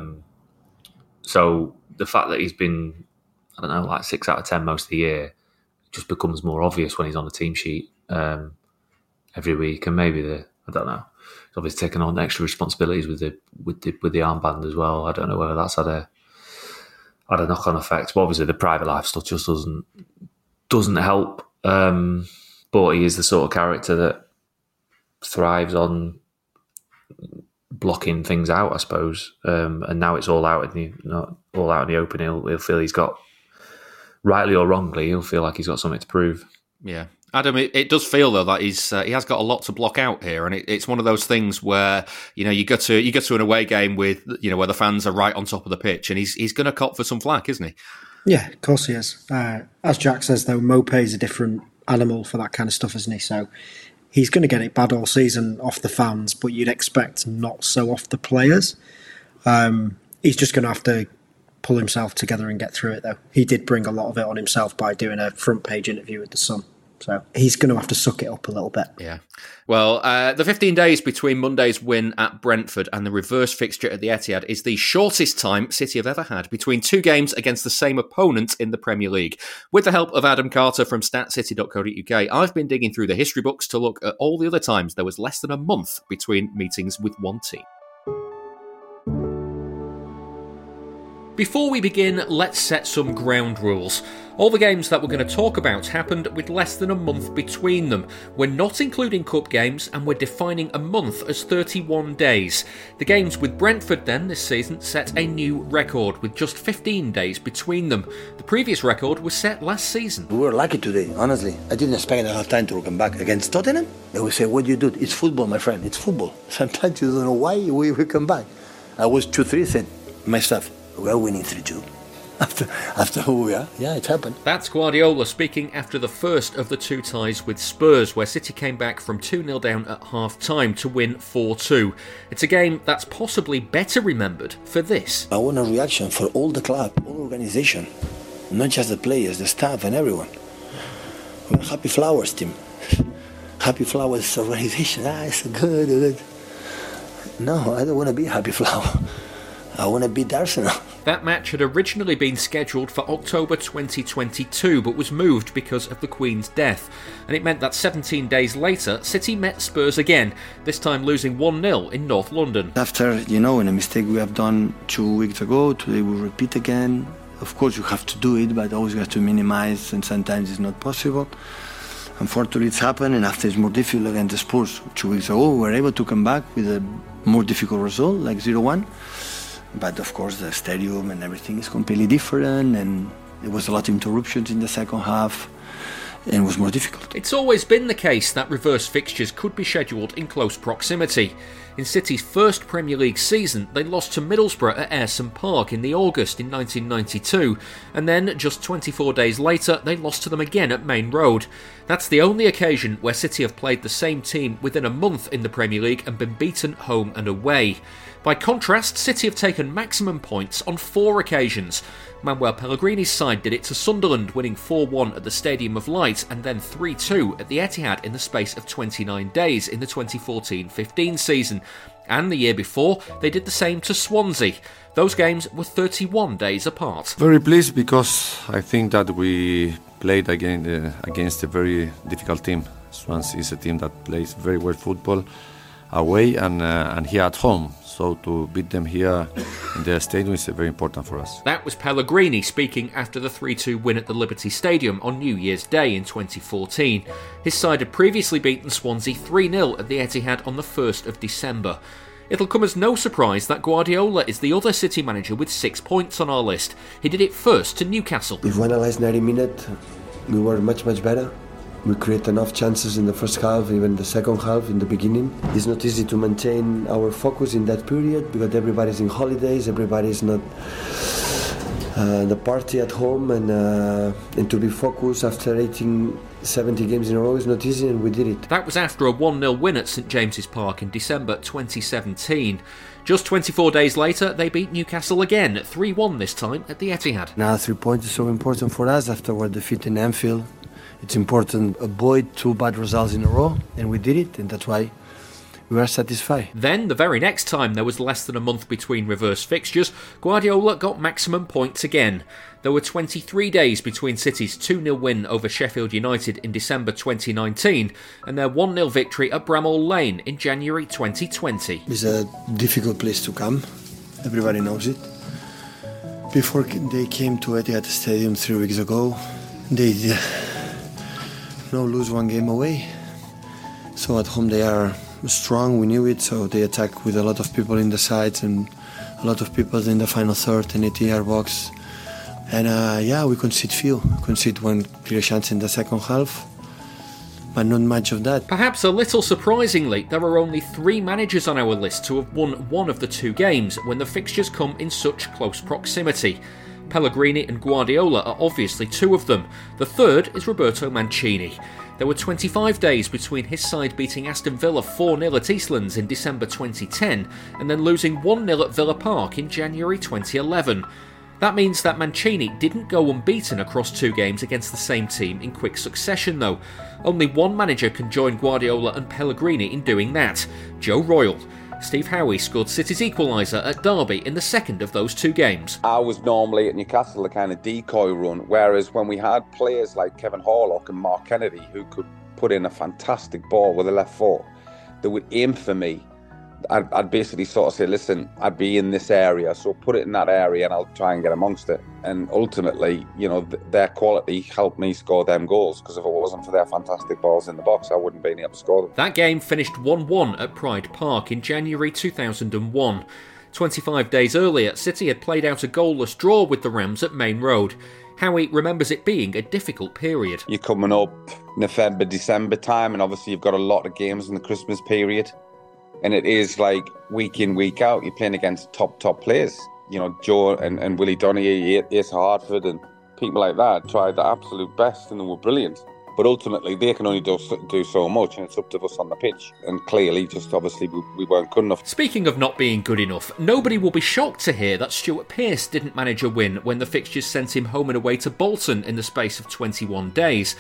So the fact that he's been, I don't know, like 6 out of 10 most of the year just becomes more obvious when he's on the team sheet every week. And maybe I don't know, he's obviously taken on extra responsibilities with the armband as well. I don't know whether that's had a knock-on effect. But obviously the private life stuff just doesn't help. But he is the sort of character that thrives on blocking things out, I suppose. And now it's all out in the open. He'll feel he's got, rightly or wrongly, he'll feel like he's got something to prove. Yeah, Adam, it does feel though that he has got a lot to block out here, and it's one of those things where you go to an away game with where the fans are right on top of the pitch, and he's going to cop for some flack, isn't he? Yeah, of course he is. As Jack says though, Maupay's a different animal for that kind of stuff, isn't he? So he's going to get it bad all season off the fans, but you'd expect not so off the players. He's just going to have to pull himself together and get through it, though. He did bring a lot of it on himself by doing a front page interview with The Sun. So he's going to have to suck it up a little bit. Yeah. Well, the 15 days between Monday's win at Brentford and the reverse fixture at the Etihad is the shortest time City have ever had between two games against the same opponent in the Premier League. With the help of Adam Carter from statcity.co.uk, I've been digging through the history books to look at all the other times there was less than a month between meetings with one team. Before we begin, let's set some ground rules. All the games that we're going to talk about happened with less than a month between them. We're not including cup games, and we're defining a month as 31 days. The games with Brentford then this season set a new record with just 15 days between them. The previous record was set last season. We were lucky today, honestly. I didn't expect to have time to come back against Tottenham. They would say, what do you do? It's football, my friend. It's football. Sometimes you don't know why we come back. I was 2-3 saying, my stuff. We are winning 3-2. After who we are, yeah, it happened. That's Guardiola speaking after the first of the two ties with Spurs, where City came back from 2-0 down at half-time to win 4-2. It's a game that's possibly better remembered for this. I want a reaction for all the club, all organisation, not just the players, the staff and everyone. We're a Happy Flowers team. Happy Flowers organisation, it's good. No, I don't want to be Happy Flower. I want to beat Arsenal. That match had originally been scheduled for October 2022 but was moved because of the Queen's death, and it meant that 17 days later City met Spurs again, this time losing 1-0 in North London. After, a mistake we have done 2 weeks ago, today we repeat again. Of course you have to do it, but always you have to minimize, and sometimes it's not possible. Unfortunately it's happened, and after it's more difficult against the Spurs 2 weeks ago, we were able to come back with a more difficult result, like 0-1. But of course the stadium and everything is completely different, and there was a lot of interruptions in the second half, and it was more difficult. It's always been the case that reverse fixtures could be scheduled in close proximity. In City's first Premier League season, they lost to Middlesbrough at Ayresome Park in the August in 1992, and then just 24 days later they lost to them again at Main Road. That's the only occasion where City have played the same team within a month in the Premier League and been beaten home and away. By contrast, City have taken maximum points on 4 occasions. Manuel Pellegrini's side did it to Sunderland, winning 4-1 at the Stadium of Light and then 3-2 at the Etihad in the space of 29 days in the 2014-15 season. And the year before, they did the same to Swansea. Those games were 31 days apart. Very pleased because I think that we played against a very difficult team. Swansea is a team that plays very well football away and here at home. So to beat them here in their stadium is very important for us. That was Pellegrini speaking after the 3-2 win at the Liberty Stadium on New Year's Day in 2014. His side had previously beaten Swansea 3-0 at the Etihad on the 1st of December. It'll come as no surprise that Guardiola is the other City manager with 6 points on our list. He did it first to Newcastle. If we analyse 90 minutes, we were much better. We create enough chances in the first half, even the second half, in the beginning. It's not easy to maintain our focus in that period because everybody's in holidays, everybody's not the party at home, and to be focused after 70 games in a row is not easy, and we did it. That was after a 1-0 win at St James's Park in December 2017. Just 24 days later, they beat Newcastle again, 3-1 this time at the Etihad. Now 3 points is so important for us after our defeat in Anfield. It's important to avoid 2 bad results in a row, and we did it, and that's why we are satisfied. Then, the very next time there was less than a month between reverse fixtures, Guardiola got maximum points again. There were 23 days between City's 2-0 win over Sheffield United in December 2019 and their 1-0 victory at Bramall Lane in January 2020. It's a difficult place to come, everybody knows it. Before they came to Etihad Stadium 3 weeks ago, they lose 1 game away. So at home they are strong, we knew it, so they attack with a lot of people in the sides and a lot of people in the final third and ATR box. And we concede 1 clear chance in the second half, but not much of that. Perhaps a little surprisingly, there are only 3 managers on our list to have won 1 of the 2 games when the fixtures come in such close proximity. Pellegrini and Guardiola are obviously 2 of them. The third is Roberto Mancini. There were 25 days between his side beating Aston Villa 4-0 at Eastlands in December 2010 and then losing 1-0 at Villa Park in January 2011. That means that Mancini didn't go unbeaten across 2 games against the same team in quick succession though. Only one manager can join Guardiola and Pellegrini in doing that, Joe Royle. Steve Howie scored City's equaliser at Derby in the second of those 2 games. I was normally at Newcastle the kind of decoy run, whereas when we had players like Kevin Horlock and Mark Kennedy who could put in a fantastic ball with a left foot that would aim for me, I'd basically sort of say, listen, I'd be in this area, so put it in that area and I'll try and get amongst it. And ultimately, their quality helped me score them goals, because if it wasn't for their fantastic balls in the box, I wouldn't be able to score them. That game finished 1-1 at Pride Park in January 2001. 25 days earlier, City had played out a goalless draw with the Rams at Main Road. Howie remembers it being a difficult period. You're coming up November, December time, and obviously you've got a lot of games in the Christmas period. And it is like week in, week out, you're playing against top players. Joe and Willie Donaghy, Ace Hartford and people like that tried their absolute best and they were brilliant. But ultimately, they can only do so much, and it's up to us on the pitch. And clearly, just obviously, we weren't good enough. Speaking of not being good enough, nobody will be shocked to hear that Stuart Pearce didn't manage a win when the fixtures sent him home and away to Bolton in the space of 21 days.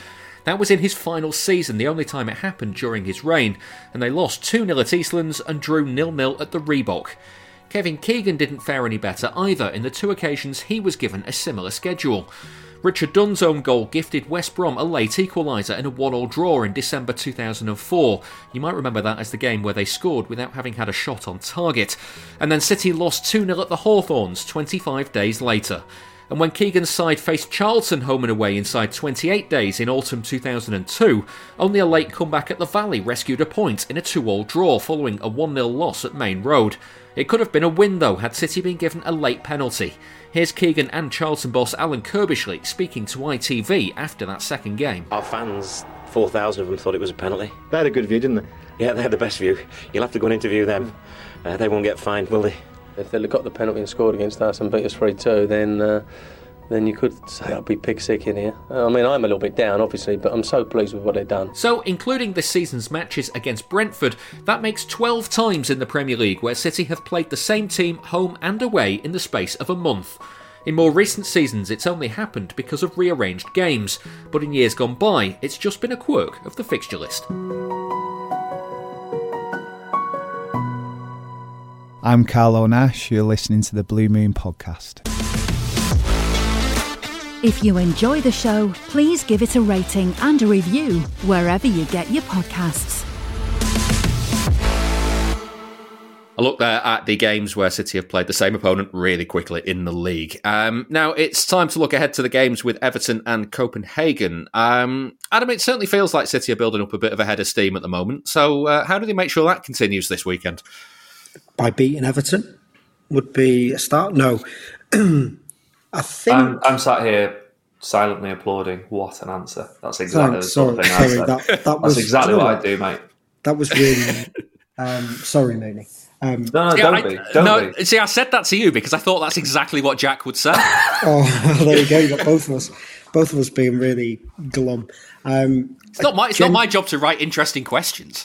That was in his final season, the only time it happened during his reign, and they lost 2-0 at Eastlands and drew 0-0 at the Reebok. Kevin Keegan didn't fare any better either. In the 2 occasions he was given a similar schedule. Richard Dunn's own goal gifted West Brom a late equaliser in a 1-1 draw in December 2004. You might remember that as the game where they scored without having had a shot on target. And then City lost 2-0 at the Hawthorns 25 days later. And when Keegan's side faced Charlton home and away inside 28 days in autumn 2002, only a late comeback at the Valley rescued a point in a 2-2 draw following a 1-0 loss at Main Road. It could have been a win though had City been given a late penalty. Here's Keegan and Charlton boss Alan Kirbishley speaking to ITV after that second game. Our fans, 4,000 of them, thought it was a penalty. They had a good view, didn't they? Yeah, they had the best view. You'll have to go and interview them. They won't get fined, will they? If they'd got the penalty and scored against us and beat us 3-2, then you could say I'll be pig sick in here. I mean, I'm a little bit down, obviously, but I'm so pleased with what they've done. So, including this season's matches against Brentford, that makes 12 times in the Premier League where City have played the same team home and away in the space of a month. In more recent seasons, it's only happened because of rearranged games, but in years gone by, it's just been a quirk of the fixture list. I'm Carlo Nash, you're listening to the Blue Moon Podcast. If you enjoy the show, please give it a rating and a review wherever you get your podcasts. A look there at the games where City have played the same opponent really quickly in the league. Now it's time to look ahead to the games with Everton and Copenhagen. Adam, it certainly feels like City are building up a bit of a head of steam at the moment. So how do they make sure that continues this weekend? By beating Everton would be a start. No, I think I'm sat here silently applauding. What an answer! That's exactly the sort of thing I said. That's exactly what I do, mate. That was really sorry, Mooney. Don't be. See, I said that to you because I thought that's exactly what Jack would say. Oh, there you go. You got both of us being really glum. It's not my job to write interesting questions.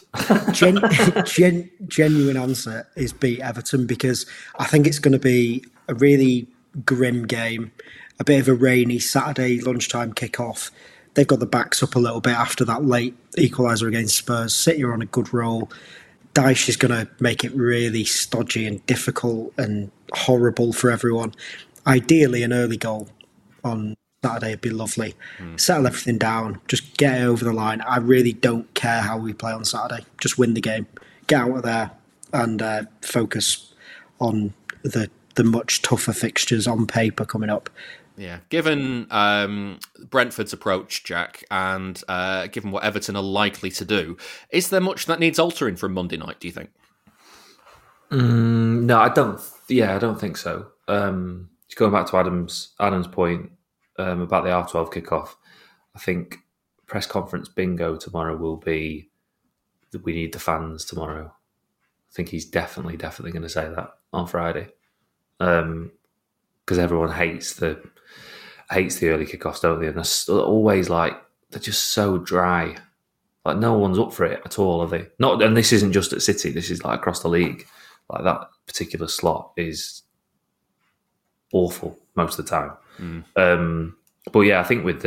Genuine answer is beat Everton because I think it's going to be a really grim game, a bit of a rainy Saturday lunchtime kickoff. They've got the backs up a little bit after that late equaliser against Spurs. City are on a good roll. Dyche is going to make it really stodgy and difficult and horrible for everyone. Ideally, an early goal on Saturday would be lovely. Settle everything down. Just get it over the line. I really don't care how we play on Saturday. Just win the game. Get out of there and focus on the much tougher fixtures on paper coming up. Yeah, given Brentford's approach, Jack, and given what Everton are likely to do, is there much that needs altering from Monday night, do you think? No, I don't. Yeah, I don't think so. Going back to Adam's point about the R12 kickoff, I think press conference bingo tomorrow will be that we need the fans tomorrow. I think he's definitely going to say that on Friday, because everyone hates the early kickoffs, don't they? And they're always they're just so dry. Like no one's up for it at all, are they? Not, and this isn't just at City. This is across the league. Like that particular slot is awful most of the time. But yeah, I think with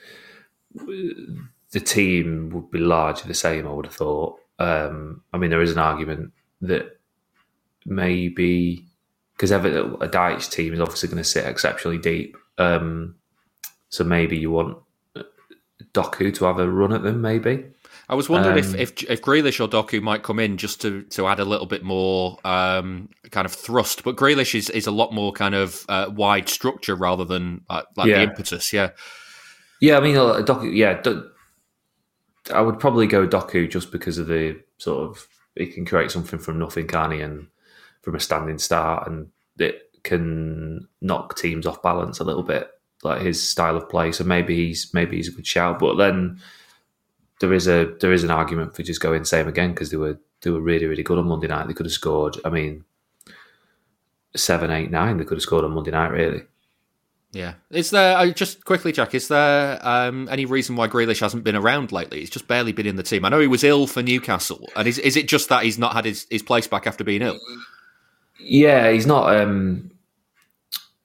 the team would be largely the same. I would have thought. I mean, there is an argument that maybe because a Dyche team is obviously going to sit exceptionally deep. So maybe you want Doku to have a run at them, maybe. I was wondering if Grealish or Doku might come in just to add a little bit more kind of thrust. But Grealish is a lot more kind of wide structure rather than the impetus, yeah. Yeah, I mean, Doku, yeah. I would probably go Doku just because of the sort of, he can create something from nothing, can't he? And from a standing start, and it can knock teams off balance a little bit, like his style of play. So maybe he's a good shout. But then there is an argument for just going same again because they were really, really good on Monday night. They could have scored. I mean, 7, 8, 9. They could have scored on Monday night, really. Yeah. Is there, just quickly, Jack, is there any reason why Grealish hasn't been around lately? He's just barely been in the team. I know he was ill for Newcastle. And is it just that he's not had his place back after being ill? Yeah, he's not.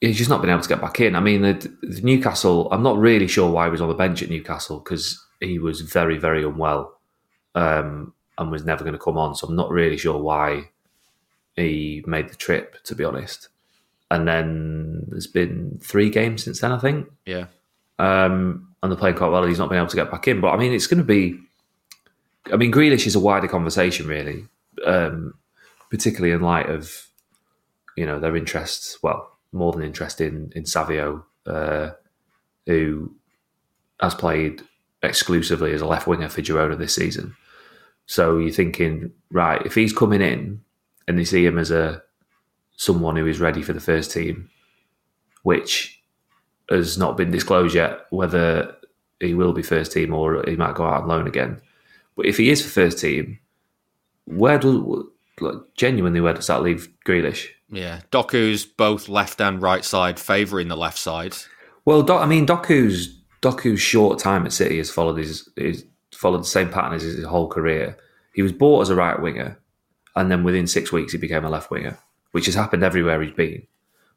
he's just not been able to get back in. I mean, the Newcastle, I'm not really sure why he was on the bench at Newcastle, because he was very, very unwell and was never going to come on. So I'm not really sure why he made the trip, to be honest. And then there's been 3 games since then, I think. Yeah. And they're playing quite well, and he's not been able to get back in. But I mean, it's going to be... I mean, Grealish is a wider conversation, really, particularly in light of, their interests, well, more than interest in Savio, who has played exclusively as a left winger for Girona this season. So you're thinking, right, if he's coming in and they see him as someone who is ready for the first team, which has not been disclosed yet, whether he will be first team or he might go out on loan again. But if he is for first team, where does that leave Grealish? Yeah, Doku's both left and right side favouring the left side. Well, Doku's short time at City has followed followed the same pattern as his whole career. He was bought as a right winger, and then within 6 weeks he became a left winger, which has happened everywhere he's been.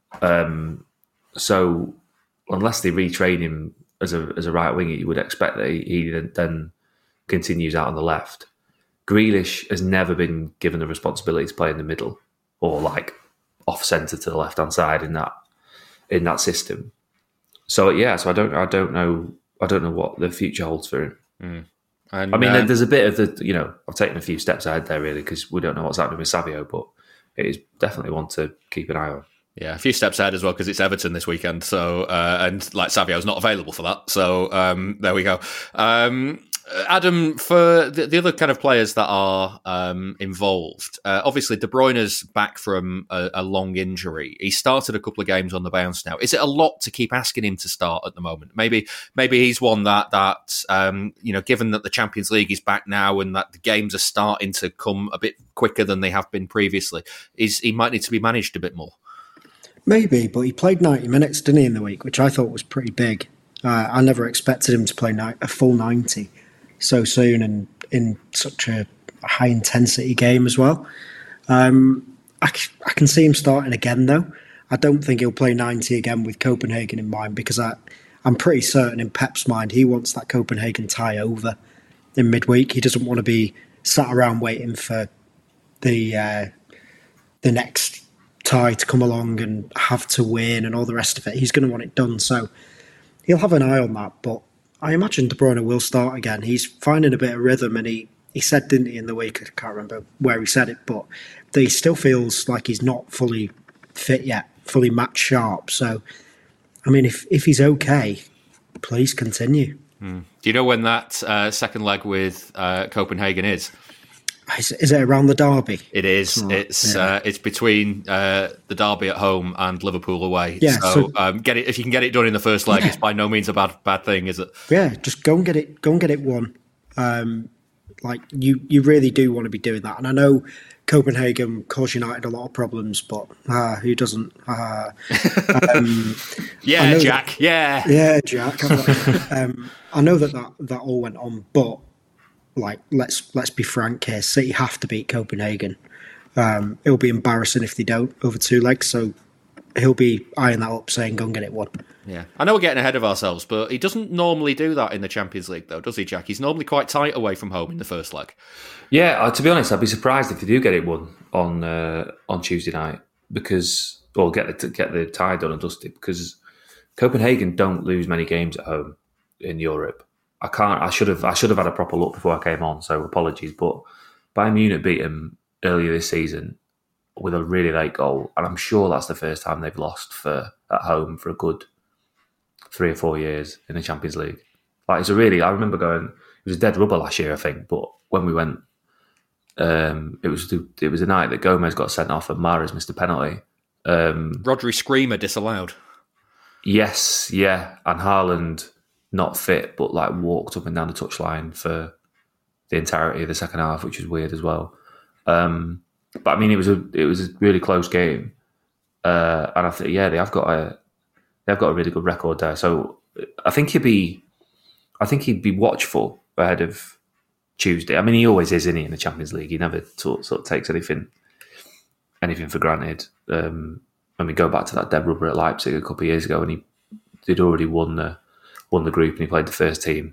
So unless they retrain him as a right winger, you would expect that he then continues out on the left. Grealish has never been given the responsibility to play in the middle or like off centre to the left hand side in that system. So I don't know what the future holds for him. Mm. And, I mean, there's a bit of I've taken a few steps ahead there really, because we don't know what's happening with Savio, but it is definitely one to keep an eye on. Yeah, a few steps ahead as well, because it's Everton this weekend. So and like Savio's not available for that. So there we go. Adam, for the other kind of players that are involved, obviously De Bruyne's back from a long injury. He started a couple of games on the bounce now. Is it a lot to keep asking him to start at the moment? Maybe he's one that given that the Champions League is back now and that the games are starting to come a bit quicker than they have been previously, he might need to be managed a bit more. Maybe, but he played 90 minutes, didn't he, in the week, which I thought was pretty big. I never expected him to play a full 90 so soon and in such a high-intensity game as well. I can see him starting again, though. I don't think he'll play 90 again with Copenhagen in mind, because I'm pretty certain in Pep's mind he wants that Copenhagen tie over in midweek. He doesn't want to be sat around waiting for the next tie to come along and have to win and all the rest of it. He's going to want it done, so he'll have an eye on that. But I imagine De Bruyne will start again. He's finding a bit of rhythm, and he said, didn't he, in the week, I can't remember where he said it, but that he still feels like he's not fully fit yet, fully match sharp. So, I mean, if he's okay, please continue. Do you know when that second leg with Copenhagen is? Is it around the derby? It is. It's between the derby at home and Liverpool away. Yeah, so get it if you can get it done in the first leg. Yeah. It's by no means a bad thing, is it? Yeah, just go and get it won. Like you really do want to be doing that. And I know Copenhagen caused United a lot of problems, but who doesn't? Yeah, Jack. Yeah, Jack. I know that all went on, but. Like, let's be frank here. City have to beat Copenhagen. It'll be embarrassing if they don't over 2 legs. So he'll be eyeing that up, saying, "Go and get it won." Yeah, I know we're getting ahead of ourselves, but he doesn't normally do that in the Champions League, though, does he, Jack? He's normally quite tight away from home in the first leg. Yeah, to be honest, I'd be surprised if they do get it won on Tuesday night, because get the tie done and dusted, because Copenhagen don't lose many games at home in Europe. I should have had a proper look before I came on, so apologies. But Bayern Munich beat them earlier this season with a really late goal, and I'm sure that's the first time they've lost at home for a good 3 or 4 years in the Champions League. Like, I remember going. It was a dead rubber last year, I think, but when we went, it was a night that Gomez got sent off and Mahrez missed a penalty. Rodri Screamer disallowed. Yes, yeah, and Haaland. Not fit, but like walked up and down the touchline for the entirety of the second half, which was weird as well. But I mean, it was a really close game, and I think they've got a really good record there. So I think he'd be watchful ahead of Tuesday. I mean, he always is, isn't he, in the Champions League? He never sort of takes anything for granted. go back to that dead rubber at Leipzig a couple of years ago, and he'd already won the group, and he played the first team.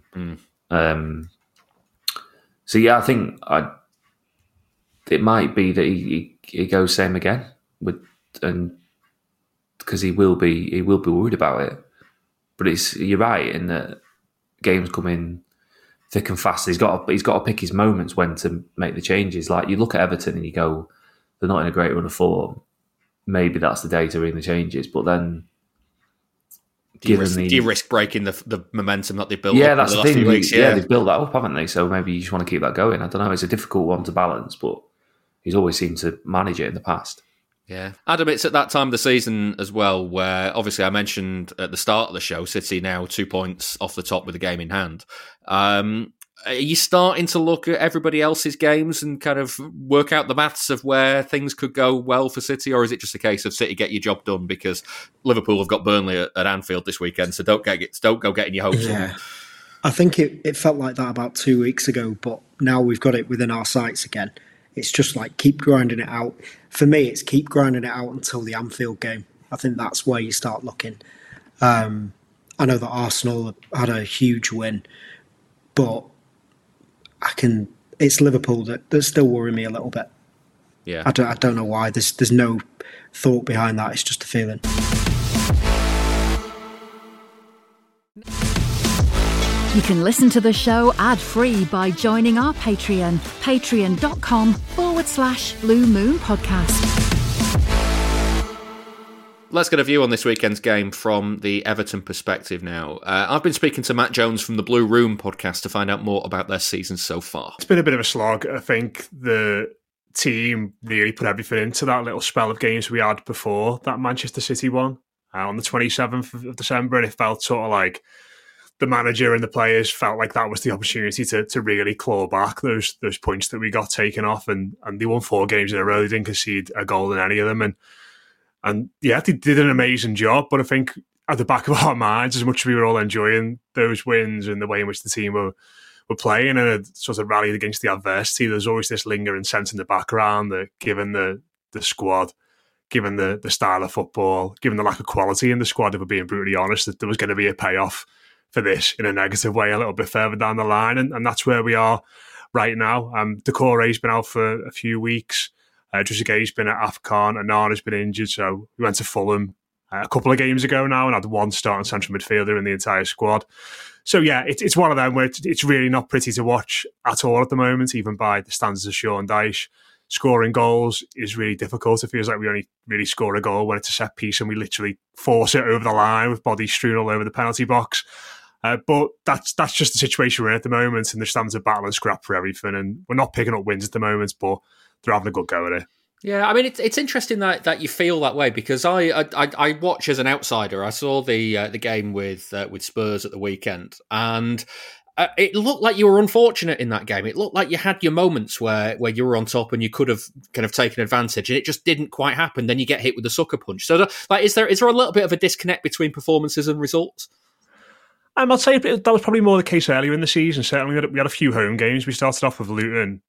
So yeah, I think it might be that he goes same again and because he will be worried about it. But you're right in that games come in thick and fast. He's got to pick his moments when to make the changes. Like you look at Everton and you go, they're not in a great run of form. Maybe that's the day to bring the changes, but then. Do you risk breaking the momentum that they built? Yeah, up that's the the last thing. few weeks? Yeah, they've built that up, haven't they? So maybe you just want to keep that going. I don't know. It's a difficult one to balance, but he's always seemed to manage it in the past. Yeah. Adam, it's at that time of the season as well where, obviously, I mentioned at the start of the show, City now 2 points off the top with the game in hand. Are you starting to look at everybody else's games and kind of work out the maths of where things could go well for City, or is it just a case of City get your job done because Liverpool have got Burnley at Anfield this weekend, so don't go getting your hopes up? I think it felt like that about 2 weeks ago, but now we've got it within our sights again. It's just like keep grinding it out. For me, it's keep grinding it out until the Anfield game. I think that's where you start looking. I know that Arsenal had a huge win, but it's Liverpool that still worry me a little bit. Yeah, I don't know why. There's no thought behind that. It's just a feeling. You can listen to the show ad-free by joining our Patreon, patreon.com/Blue Moon Podcast. Let's get a view on this weekend's game from the Everton perspective now. I've been speaking to Matt Jones from the Blue Room podcast to find out more about their season so far. It's been a bit of a slog. I think the team really put everything into that little spell of games we had before that Manchester City one on the 27th of December, and it felt sort of like the manager and the players felt like that was the opportunity to really claw back those points that we got taken off, and they won 4 games in a row. They didn't concede a goal in any of them, and yeah, they did an amazing job. But I think at the back of our minds, as much as we were all enjoying those wins and the way in which the team were playing and had sort of rallied against the adversity, there's always this lingering sense in the background that given the squad, given the style of football, given the lack of quality in the squad, if we're being brutally honest, that there was going to be a payoff for this in a negative way a little bit further down the line. And that's where we are right now. Decore's been out for a few weeks. Trezeguet's been at AFCON, and Nana's been injured, so we went to Fulham a couple of games ago now and had one starting central midfielder in the entire squad. So yeah, it's one of them where it's really not pretty to watch at all at the moment, even by the standards of Sean Dyche. Scoring goals is really difficult. It feels like we only really score a goal when it's a set piece and we literally force it over the line with bodies strewn all over the penalty box. But that's just the situation we're in at the moment, and they're starting to battle and scrap for everything. And we're not picking up wins at the moment, but they're having a good go at it. Yeah, I mean, it's interesting that you feel that way, because I watch as an outsider. I saw the game with Spurs at the weekend, and it looked like you were unfortunate in that game. It looked like you had your moments where you were on top and you could have kind of taken advantage, and it just didn't quite happen. Then you get hit with a sucker punch. So, is there a little bit of a disconnect between performances and results? I'd say that was probably more the case earlier in the season. Certainly, we had a few home games. We started off with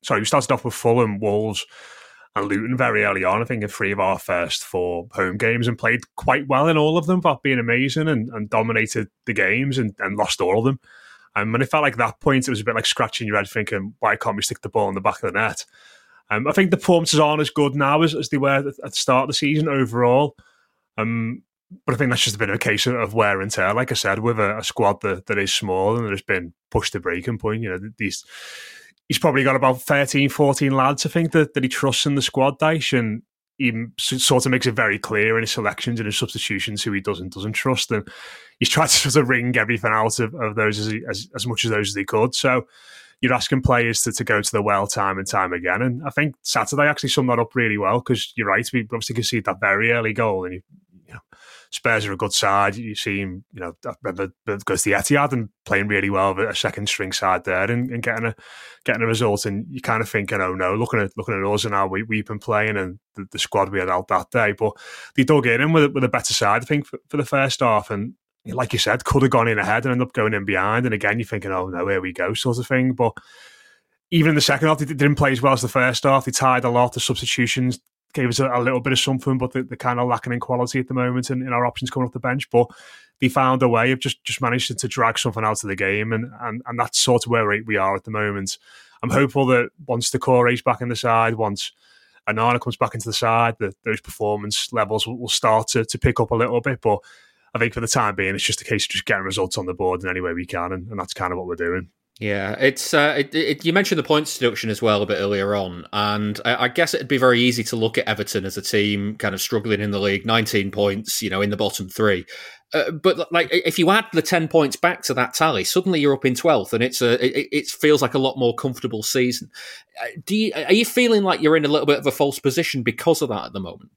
Fulham, Wolves, and Luton very early on. I think in 3 of our first 4 home games, and played quite well in all of them, but being amazing and dominated the games and lost all of them. And it felt like at that point, it was a bit like scratching your head, thinking, why can't we stick the ball in the back of the net? I think the performances aren't as good now as they were at the start of the season overall. But I think that's just a bit of a case of wear and tear, like I said, with a squad that is small and that has been pushed to breaking point. You know, he's probably got about 13, 14 lads, I think, that he trusts in the squad, Dyche, and he sort of makes it very clear in his selections and his substitutions who he doesn't trust. And he's tried to sort of wring everything out of those as much as those as he could. So you're asking players to go to the well time and time again. And I think Saturday actually summed that up really well, because you're right, we obviously conceded that very early goal, and Spurs are a good side. You see him, I remember goes to the Etihad and playing really well with a second string side there and getting a result. And you kind of thinking, oh no, looking at us and how we've been playing and the squad we had out that day. But they dug in with a better side, I think, for the first half. And like you said, could have gone in ahead and ended up going in behind. And again, you're thinking, oh no, here we go, sort of thing. But even in the second half, they didn't play as well as the first half. They tied a lot. The substitutions gave us a little bit of something, but they're kind of lacking in quality at the moment in our options coming off the bench. But they found a way of just managed to drag something out of the game, and that's sort of where we are at the moment. I'm hopeful that once the Doucouré's back in the side, once Onana comes back into the side, that those performance levels will start to pick up a little bit. But I think for the time being, it's just a case of just getting results on the board in any way we can, and that's kind of what we're doing. Yeah, it's you mentioned the points deduction as well a bit earlier on, and I guess it'd be very easy to look at Everton as a team kind of struggling in the league, 19 points, in the bottom three. But like, if you add the 10 points back to that tally, suddenly you're up in 12th, and it feels like a lot more comfortable season. Are you feeling like you're in a little bit of a false position because of that at the moment?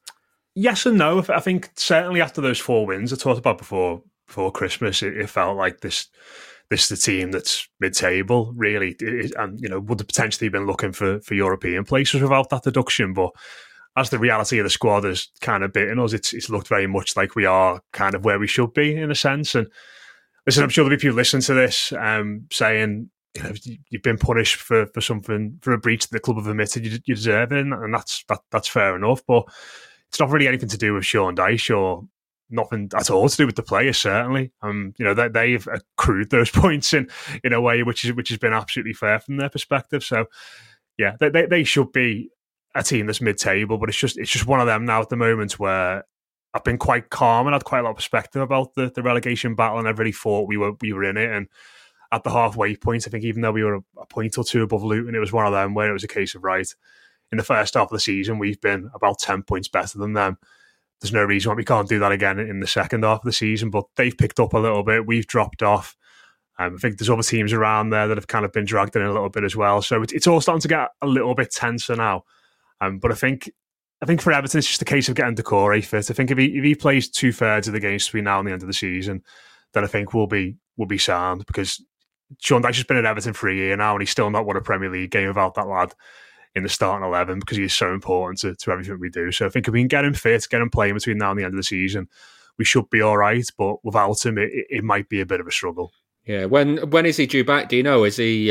Yes and no. I think certainly after those 4 wins I talked about before Christmas, it felt like this is a team that's mid-table, really, and would have potentially been looking for European places without that deduction. But as the reality of the squad has kind of bitten us, it's looked very much like we are kind of where we should be in a sense. And listen, I'm sure there'll be people listening to this saying, you've been punished for something, for a breach that the club have admitted you deserve it, and that's fair enough. But it's not really anything to do with Sean Dyche or nothing at all to do with the players, certainly. They've accrued those points in a way which has been absolutely fair from their perspective. So, yeah, they should be a team that's mid-table, but it's just one of them now at the moment where I've been quite calm and had quite a lot of perspective about the relegation battle, and I really thought we were in it. And at the halfway point, I think even though we were a point or two above Luton, it was one of them where it was a case of, right, in the first half of the season, we've been about 10 points better than them. There's no reason why we can't do that again in the second half of the season, but they've picked up a little bit. We've dropped off. I think there's other teams around there that have kind of been dragged in a little bit as well. So it's all starting to get a little bit tenser now. But I think for Everton, it's just a case of getting Doucouré fit. I think if he plays 2/3 of the games between now and the end of the season, then I think we'll be sound, because Sean Dyche has been at Everton for a year now, and he's still not won a Premier League game without that lad in the starting 11, because he is so important to everything we do. So I think if we can get him fit, get him playing between now and the end of the season, we should be all right. But without him, it might be a bit of a struggle. Yeah. When is he due back? Do you know? Is he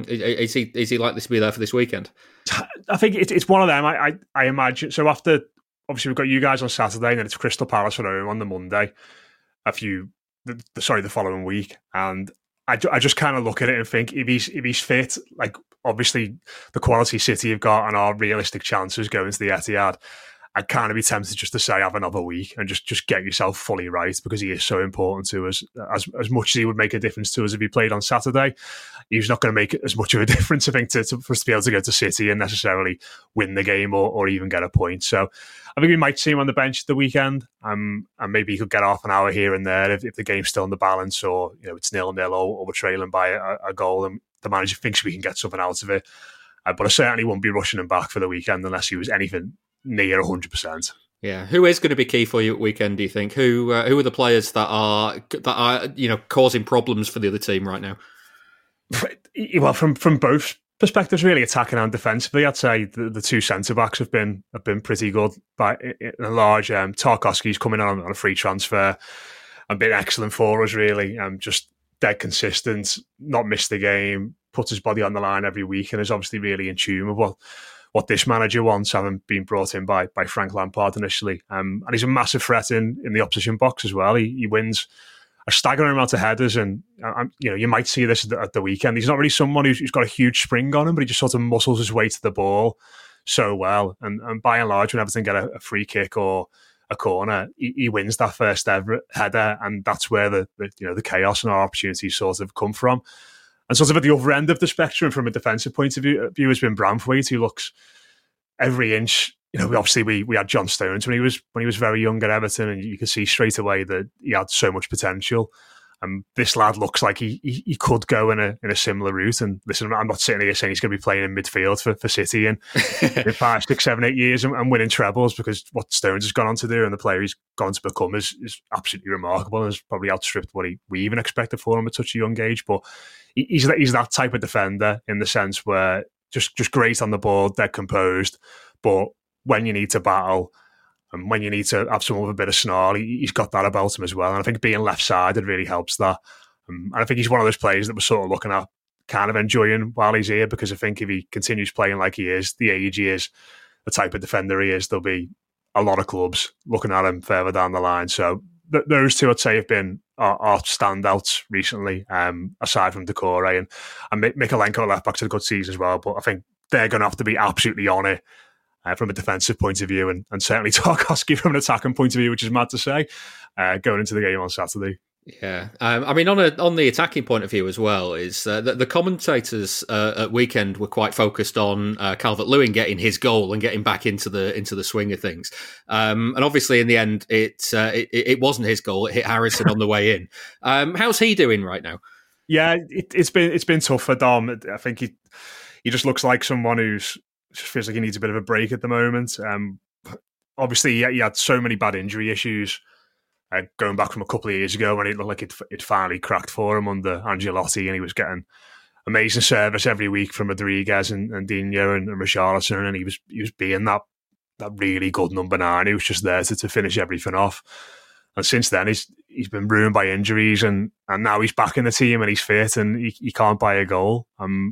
likely to be there for this weekend? I think it's one of them. I imagine. So after, obviously, we've got you guys on Saturday, and then it's Crystal Palace at home on the Monday. The following week, and I just kind of look at it and think if he's fit, like obviously the quality City have got and our realistic chances going to the Etihad, I'd kind of be tempted just to say have another week and just get yourself fully right, because he is so important to us. As much as he would make a difference to us if he played on Saturday, he's not going to make as much of a difference, I think, for us to be able to go to City and necessarily win the game or even get a point. So I think we might see him on the bench at the weekend, and maybe he could get half an hour here and there if the game's still in the balance, or it's 0-0 or we're trailing by a goal and the manager thinks we can get something out of it. But I certainly wouldn't be rushing him back for the weekend unless he was anything near 100%. Yeah, who is going to be key for you at weekend, do you think? Who are the players that are causing problems for the other team right now? Well, from both perspectives, really, attacking and defensively, I'd say the two centre backs have been pretty good. But in a large, Tarkowski's coming on a free transfer and been excellent for us, really. Just dead consistent, not missed the game, puts his body on the line every week, and is obviously really in tune with what this manager wants, having been brought in by Frank Lampard initially. And he's a massive threat in the opposition box as well. He wins a staggering amount of headers, and you might see this at the weekend. He's not really someone who's got a huge spring on him, but he just sort of muscles his way to the ball so well. And by and large, when Everton get a free kick or a corner, he wins that first ever header, and that's where the chaos and our opportunities sort of come from. And sort of at the other end of the spectrum, from a defensive point of view, has been Branthwaite, who looks every inch. Obviously we had John Stones when he was very young at Everton, and you could see straight away that he had so much potential. And this lad looks like he could go in a similar route. And listen, I'm not sitting here saying he's going to be playing in midfield for City in 5, 6, 7, 8 years and winning trebles, because what Stones has gone on to do and the player he's gone on to become is absolutely remarkable, and has probably outstripped what we even expected for him at such a young age. But he's that type of defender, in the sense where just great on the ball, dead composed, but when you need to battle and when you need to have someone with a bit of snarl, he's got that about him as well. And I think being left-sided really helps that. And I think he's one of those players that we're sort of looking at, kind of enjoying while he's here, because I think if he continues playing like he is, the age he is, the type of defender he is, there'll be a lot of clubs looking at him further down the line. So those two, I'd say, have been our standouts recently, aside from Decore and Mikalenko left back to a good season as well. But I think they're going to have to be absolutely on it from a defensive point of view, and certainly Tarkowski from an attacking point of view, which is mad to say, going into the game on Saturday. Yeah, I mean, on the attacking point of view as well, is that the commentators at Weekend were quite focused on Calvert-Lewin getting his goal and getting back into the swing of things. And obviously, in the end, it wasn't his goal; it hit Harrison on the way in. How's he doing right now? Yeah, it's been tough for Dom. I think he just looks like someone who's just feels like he needs a bit of a break at the moment. Obviously, he had so many bad injury issues. Going back from a couple of years ago when it looked like it finally cracked for him under Ancelotti, and he was getting amazing service every week from Rodriguez and Dino and Richarlison, and he was being that really good number 9 who was just there to finish everything off. And since then, he's been ruined by injuries, and now he's back in the team and he's fit and he can't buy a goal.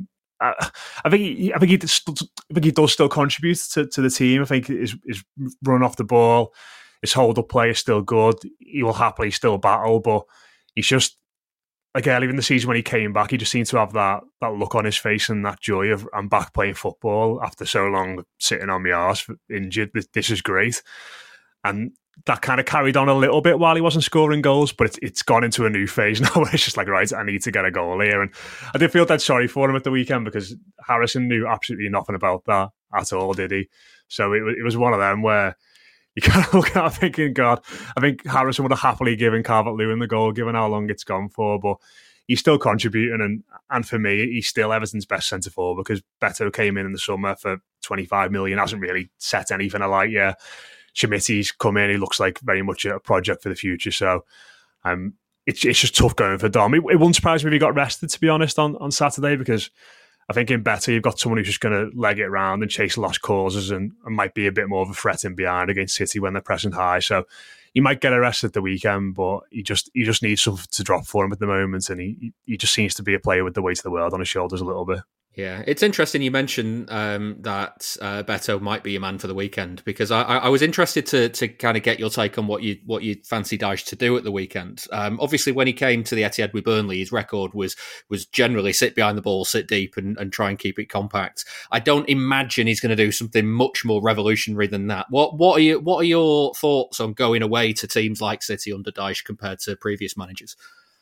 I think he does still contribute to the team. I think his run off the ball, his hold-up play is still good. He will happily still battle, but he's just, like earlier in the season when he came back, he just seemed to have that look on his face and that joy of, I'm back playing football after so long sitting on my arse injured. This is great. And that kind of carried on a little bit while he wasn't scoring goals, but it's gone into a new phase now where it's just like, right, I need to get a goal here. And I did feel dead sorry for him at the weekend because Harrison knew absolutely nothing about that at all, did he? So it was one of them where you kind of look at it thinking, God, I think Harrison would have happily given Calvert-Lewin the goal, given how long it's gone for, but he's still contributing, and for me, he's still Everton's best centre-forward because Beto came in the summer for 25 million, hasn't really set anything alight yet. Schmitty's come in, he looks like very much a project for the future, so it's just tough going for Dom. It wouldn't surprise me if he got rested, to be honest, on Saturday, because I think in Beto, you've got someone who's just going to leg it around and chase lost causes and might be a bit more of a threat in behind against City when they're pressing high. So he might get arrested at the weekend, but he just needs something to drop for him at the moment, and he just seems to be a player with the weight of the world on his shoulders a little bit. Yeah, it's interesting you mentioned that Beto might be a man for the weekend, because I was interested to kind of get your take on what you fancy Dyche to do at the weekend. Obviously, when he came to the Etihad with Burnley, his record was generally sit behind the ball, sit deep, and try and keep it compact. I don't imagine he's going to do something much more revolutionary than that. What are your thoughts on going away to teams like City under Dyche compared to previous managers?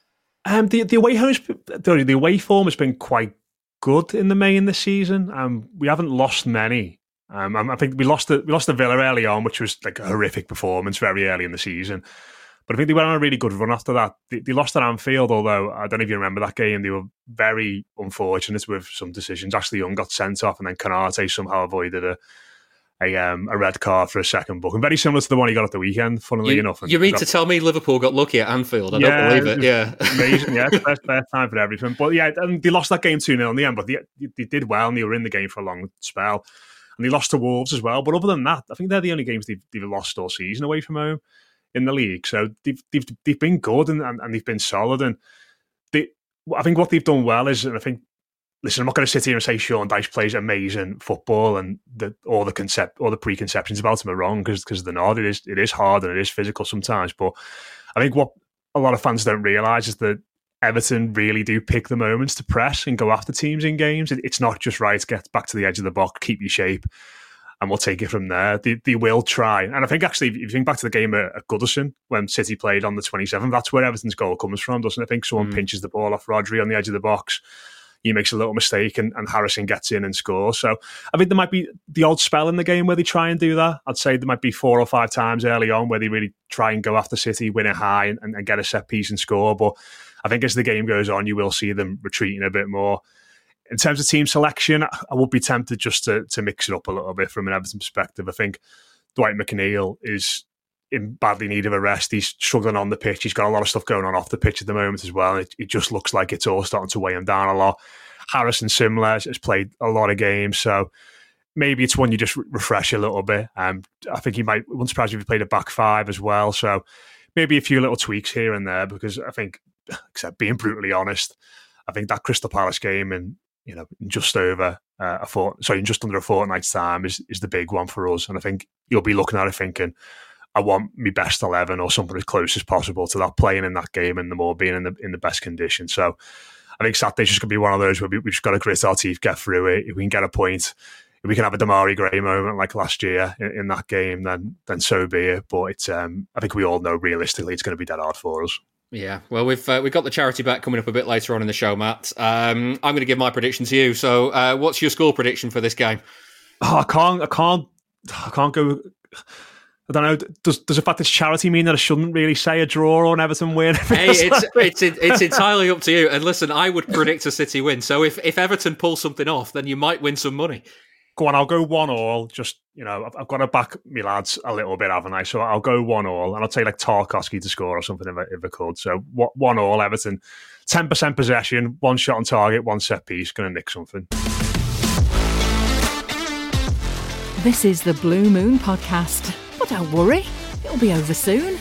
The away form has been quite good in the main this season. We haven't lost many. I think we lost the Villa early on, which was like a horrific performance very early in the season. But I think they went on a really good run after that. They lost at Anfield, although I don't know if you remember that game. They were very unfortunate with some decisions. Ashley Young got sent off, and then Canate somehow avoided a red card for a second book, and very similar to the one he got at the weekend, funnily enough. You mean to tell me Liverpool got lucky at Anfield? I don't believe it. Yeah, amazing. Yeah, best time for everything. But yeah, and they lost that game 2-0 in the end, but they did well, and they were in the game for a long spell. And they lost to Wolves as well. But other than that, I think they're the only games they've lost all season away from home in the league. So they've been good and they've been solid. And I think what they've done well is, and I think, listen, I'm not going to sit here and say Sean Dyche plays amazing football and all the preconceptions about him are wrong, because they're not. It is hard and it is physical sometimes. But I think what a lot of fans don't realise is that Everton really do pick the moments to press and go after teams in games. It's not just, right, get back to the edge of the box, keep your shape, and we'll take it from there. They will try. And I think, actually, if you think back to the game at Goodison, when City played on the 27th, that's where Everton's goal comes from, doesn't it? I think someone pinches the ball off Rodri on the edge of the box. He makes a little mistake and Harrison gets in and scores. So I think there might be the odd spell in the game where they try and do that. I'd say there might be 4 or 5 times early on where they really try and go after City, win it high and get a set piece and score. But I think as the game goes on, you will see them retreating a bit more. In terms of team selection, I would be tempted just to mix it up a little bit from an Everton perspective. I think Dwight McNeil is in badly need of a rest. He's struggling on the pitch. He's got a lot of stuff going on off the pitch at the moment as well. It just looks like it's all starting to weigh him down a lot. Harrison similar, has played a lot of games, so maybe it's one you just refresh a little bit. I think he might, wouldn't surprise me if he played a back 5 as well. So maybe a few little tweaks here and there, because I think, except being brutally honest, I think that Crystal Palace game just over in just under a fortnight's time is the big one for us. And I think you'll be looking at it thinking, I want my best 11 or something as close as possible to that, playing in that game and the more being in the best condition. So I think Saturday's just going to be one of those where we've just got to grit our teeth, get through it. If we can get a point, if we can have a Damari Gray moment like last year in that game, then so be it. But it's I think we all know realistically it's going to be dead hard for us. Yeah, well, we've got the charity bet coming up a bit later on in the show, Matt. I'm going to give my prediction to you. So, what's your score prediction for this game? Oh, I can't go. I don't know. Does the fact it's charity mean that I shouldn't really say a draw or an Everton win? Hey, it's entirely up to you. And listen, I would predict a City win. So if Everton pull something off, then you might win some money. Go on, I'll go 1-1. Just, I've got to back me lads a little bit, haven't I? So I'll go 1-1, and I'll take like Tarkowski to score or something if I could. So 1-1 Everton, 10% possession, one shot on target, one set piece, going to nick something. This is the Blue Moon Podcast. But don't worry, it'll be over soon.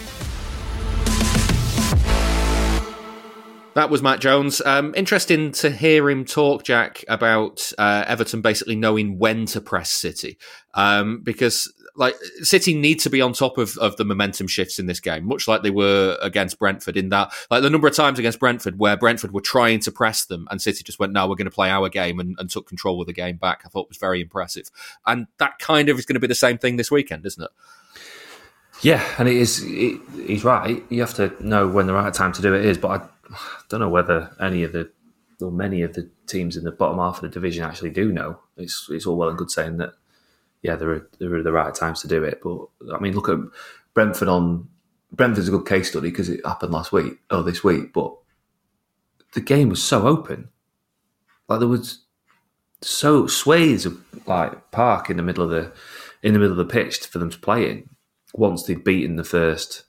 That was Matt Jones. Interesting to hear him talk, Jack, about Everton basically knowing when to press City. Because City need to be on top of the momentum shifts in this game, much like they were against Brentford, in that the number of times against Brentford where Brentford were trying to press them and City just went, no, we're going to play our game and took control of the game back. I thought was very impressive. And that kind of is going to be the same thing this weekend, isn't it? Yeah, and he's right. You have to know when the right time to do it is, but I don't know whether many of the teams in the bottom half of the division actually do know. It's all well and good saying that, yeah, there are the right times to do it. But, I mean, look at Brentford. Brentford's a good case study because it happened this week, but the game was so open. There was so swathes of park in the middle of the pitch for them to play in. Once they'd beaten the first,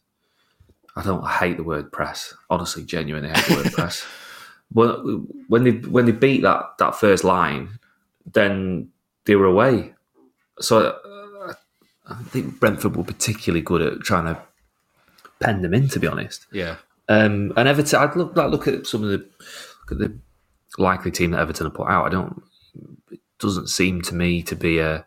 I hate the word press. Honestly, genuinely hate the word press. Well, when they beat that first line, then they were away. So I think Brentford were particularly good at trying to pen them in, to be honest. Yeah. And Everton, I'd look at some of the likely team that Everton have put out. It doesn't seem to me to be a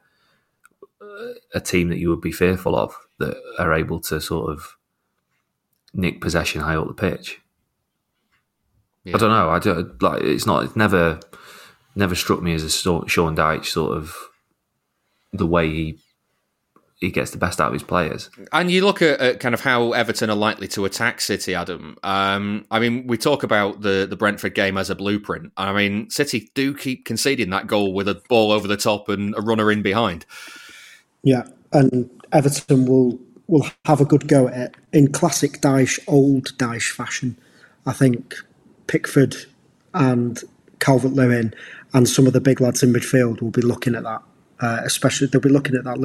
team that you would be fearful of, that are able to sort of nick possession high up the pitch. Yeah. I don't know. It's never struck me as a Sean Dyche sort of the way he gets the best out of his players. And you look at kind of how Everton are likely to attack City, Adam. I mean, we talk about the Brentford game as a blueprint. I mean, City do keep conceding that goal with a ball over the top and a runner in behind. Yeah, and Everton will have a good go at it in classic old Dyche fashion. I think Pickford and Calvert-Lewin and some of the big lads in midfield will be looking at that. Especially, they'll be looking at that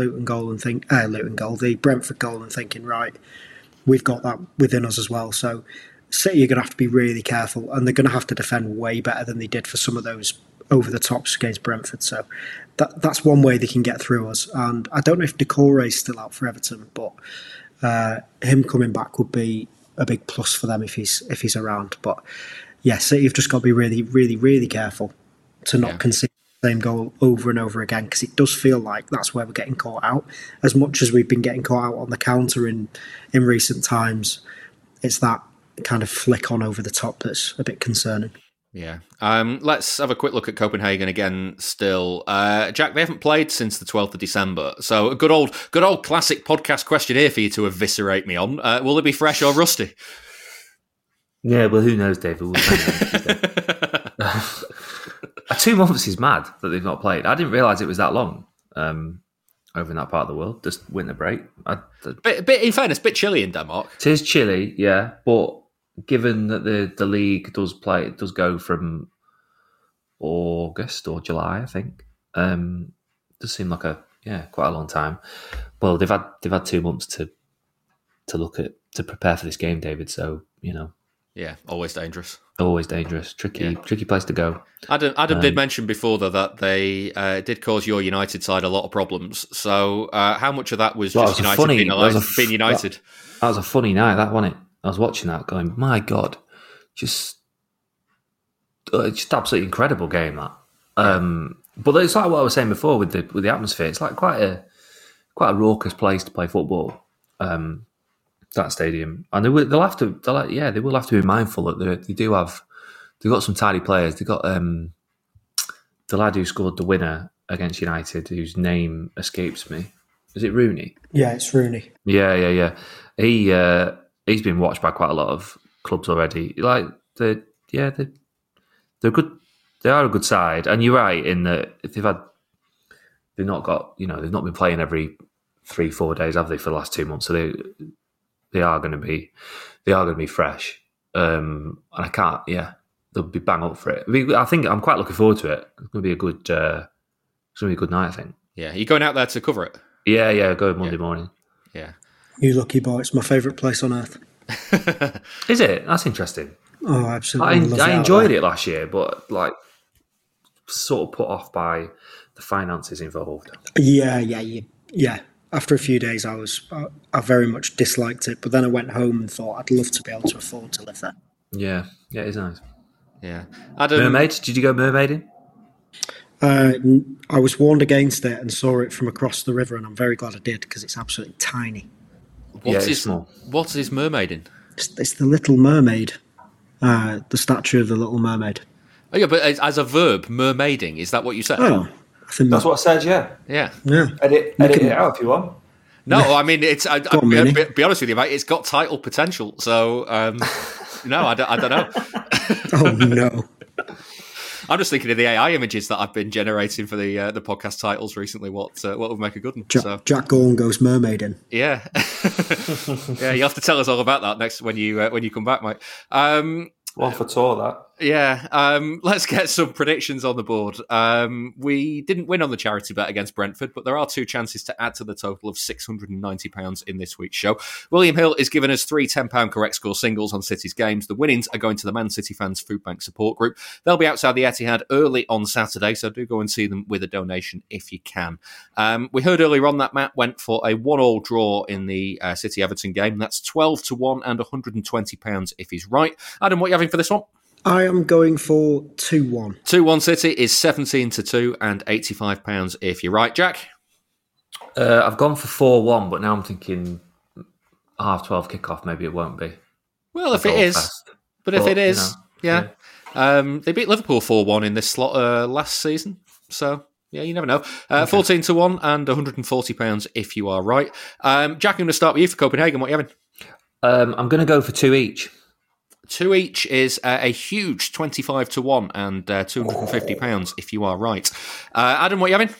the Brentford goal and thinking, right, we've got that within us as well. So City are going to have to be really careful, and they're going to have to defend way better than they did for some of those over the tops against Brentford. So that's one way they can get through us. And I don't know if Decore is still out for Everton, but him coming back would be a big plus for them if he's around. But yeah, City have just got to be really, really, really careful to not concede the same goal over and over again, because it does feel like that's where we're getting caught out. As much as we've been getting caught out on the counter in recent times, it's that kind of flick on over the top that's a bit concerning. Yeah. Let's have a quick look at Copenhagen again still. Jack, they haven't played since the 12th of December. So a good old classic podcast question here for you to eviscerate me on. Will it be fresh or rusty? Yeah, well, who knows, David? We'll 2 months is mad that they've not played. I didn't realise it was that long over in that part of the world, just winter break. In fairness, a bit chilly in Denmark. It is chilly, yeah, but given that the league does go from August or July, I think, does seem like quite a long time. Well, they've had 2 months to prepare for this game, David. So yeah, always dangerous. Always dangerous. Tricky place to go. Adam did mention before that they did cause your United side a lot of problems. So how much of that was just United being United? That was a funny night, that wasn't it? I was watching that going, my God, just absolutely incredible game, that. But it's like what I was saying before with the atmosphere. It's like quite a raucous place to play football. That stadium, and they will have to be mindful that they've got some tidy players. They've got the lad who scored the winner against United, whose name escapes me. Is it Rooney? Yeah, it's Rooney. Yeah. He's been watched by quite a lot of clubs already. Like they're good. They are a good side, and you're right in that if they've not been playing every 3-4 days, have they, for the last 2 months? So they are going to be fresh. And I can't. Yeah, they'll be bang up for it. I think I'm quite looking forward to it. It's going to be a good night, I think. Yeah, you're going out there to cover it. Yeah, go Monday morning. Yeah, you lucky boy. It's my favourite place on earth. Is it? That's interesting. Oh, absolutely. I enjoyed it last year, but like sort of put off by the finances involved. Yeah. After a few days, I very much disliked it, but then I went home and thought I'd love to be able to afford to live there. Yeah, it's nice. Yeah, mermaid? Did you go mermaiding? I was warned against it and saw it from across the river, and I'm very glad I did because it's absolutely tiny. It's small. What is mermaiding? It's the Little Mermaid, the statue of the Little Mermaid. Oh yeah, but as a verb, mermaiding, is that what you said? Oh, I think that's what I said. Yeah. Edit it out if you want. No, I mean it's. I'll be honest with you, mate. It's got title potential. So no, I don't know. Oh no. I'm just thinking of the AI images that I've been generating for the podcast titles recently. What would make a good one? Jack Gorn goes mermaiding. Yeah, yeah. You have to tell us all about that next when you come back, mate. One for tour, that. Yeah, let's get some predictions on the board. We didn't win on the charity bet against Brentford, but there are 2 chances to add to the total of £690 in this week's show. William Hill is giving us 3 £10 correct score singles on City's games. The winnings are going to the Man City Fans Food Bank support group. They'll be outside the Etihad early on Saturday, so do go and see them with a donation if you can. We heard earlier on that Matt went for a 1-1 draw in the City-Everton game. That's 12-1 and £120 if he's right. Adam, what are you having for this one? I am going for 2-1. 2-1 City is 17-2 and £85 if you're right. Jack? I've gone for 4-1, but now I'm thinking 12:30 kickoff. Maybe it won't be. Well, if it is. But if it is, yeah. They beat Liverpool 4-1 in this slot last season. So, yeah, you never know. 14-1 and £140 if you are right. Jack, I'm going to start with you for Copenhagen. What are you having? I'm going to go for 2 each. 2 each is a huge 25-1 and £250 if you are right. Adam, what are you having?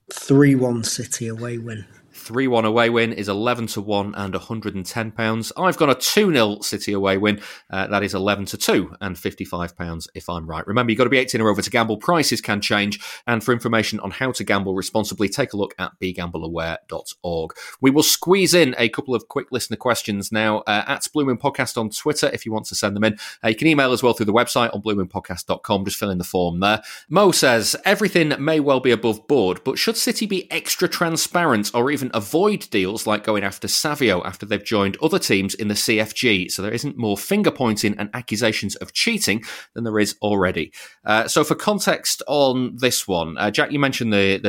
3-1 City away win. 3-1 away win is 11-1 and £110. I've got a 2-0 City away win. That is 11-2 and £55 if I'm right. Remember, you've got to be 18 or over to gamble. Prices can change. And for information on how to gamble responsibly, take a look at begambleaware.org. We will squeeze in a couple of quick listener questions now at Blue Moon Podcast on Twitter if you want to send them in. You can email as well through the website on bluemoonpodcast.com. Just fill in the form there. Mo says, everything may well be above board, but should City be extra transparent or even avoid deals like going after Savio after they've joined other teams in the CFG, so there isn't more finger-pointing and accusations of cheating than there is already? So for context on this one, Jack, you mentioned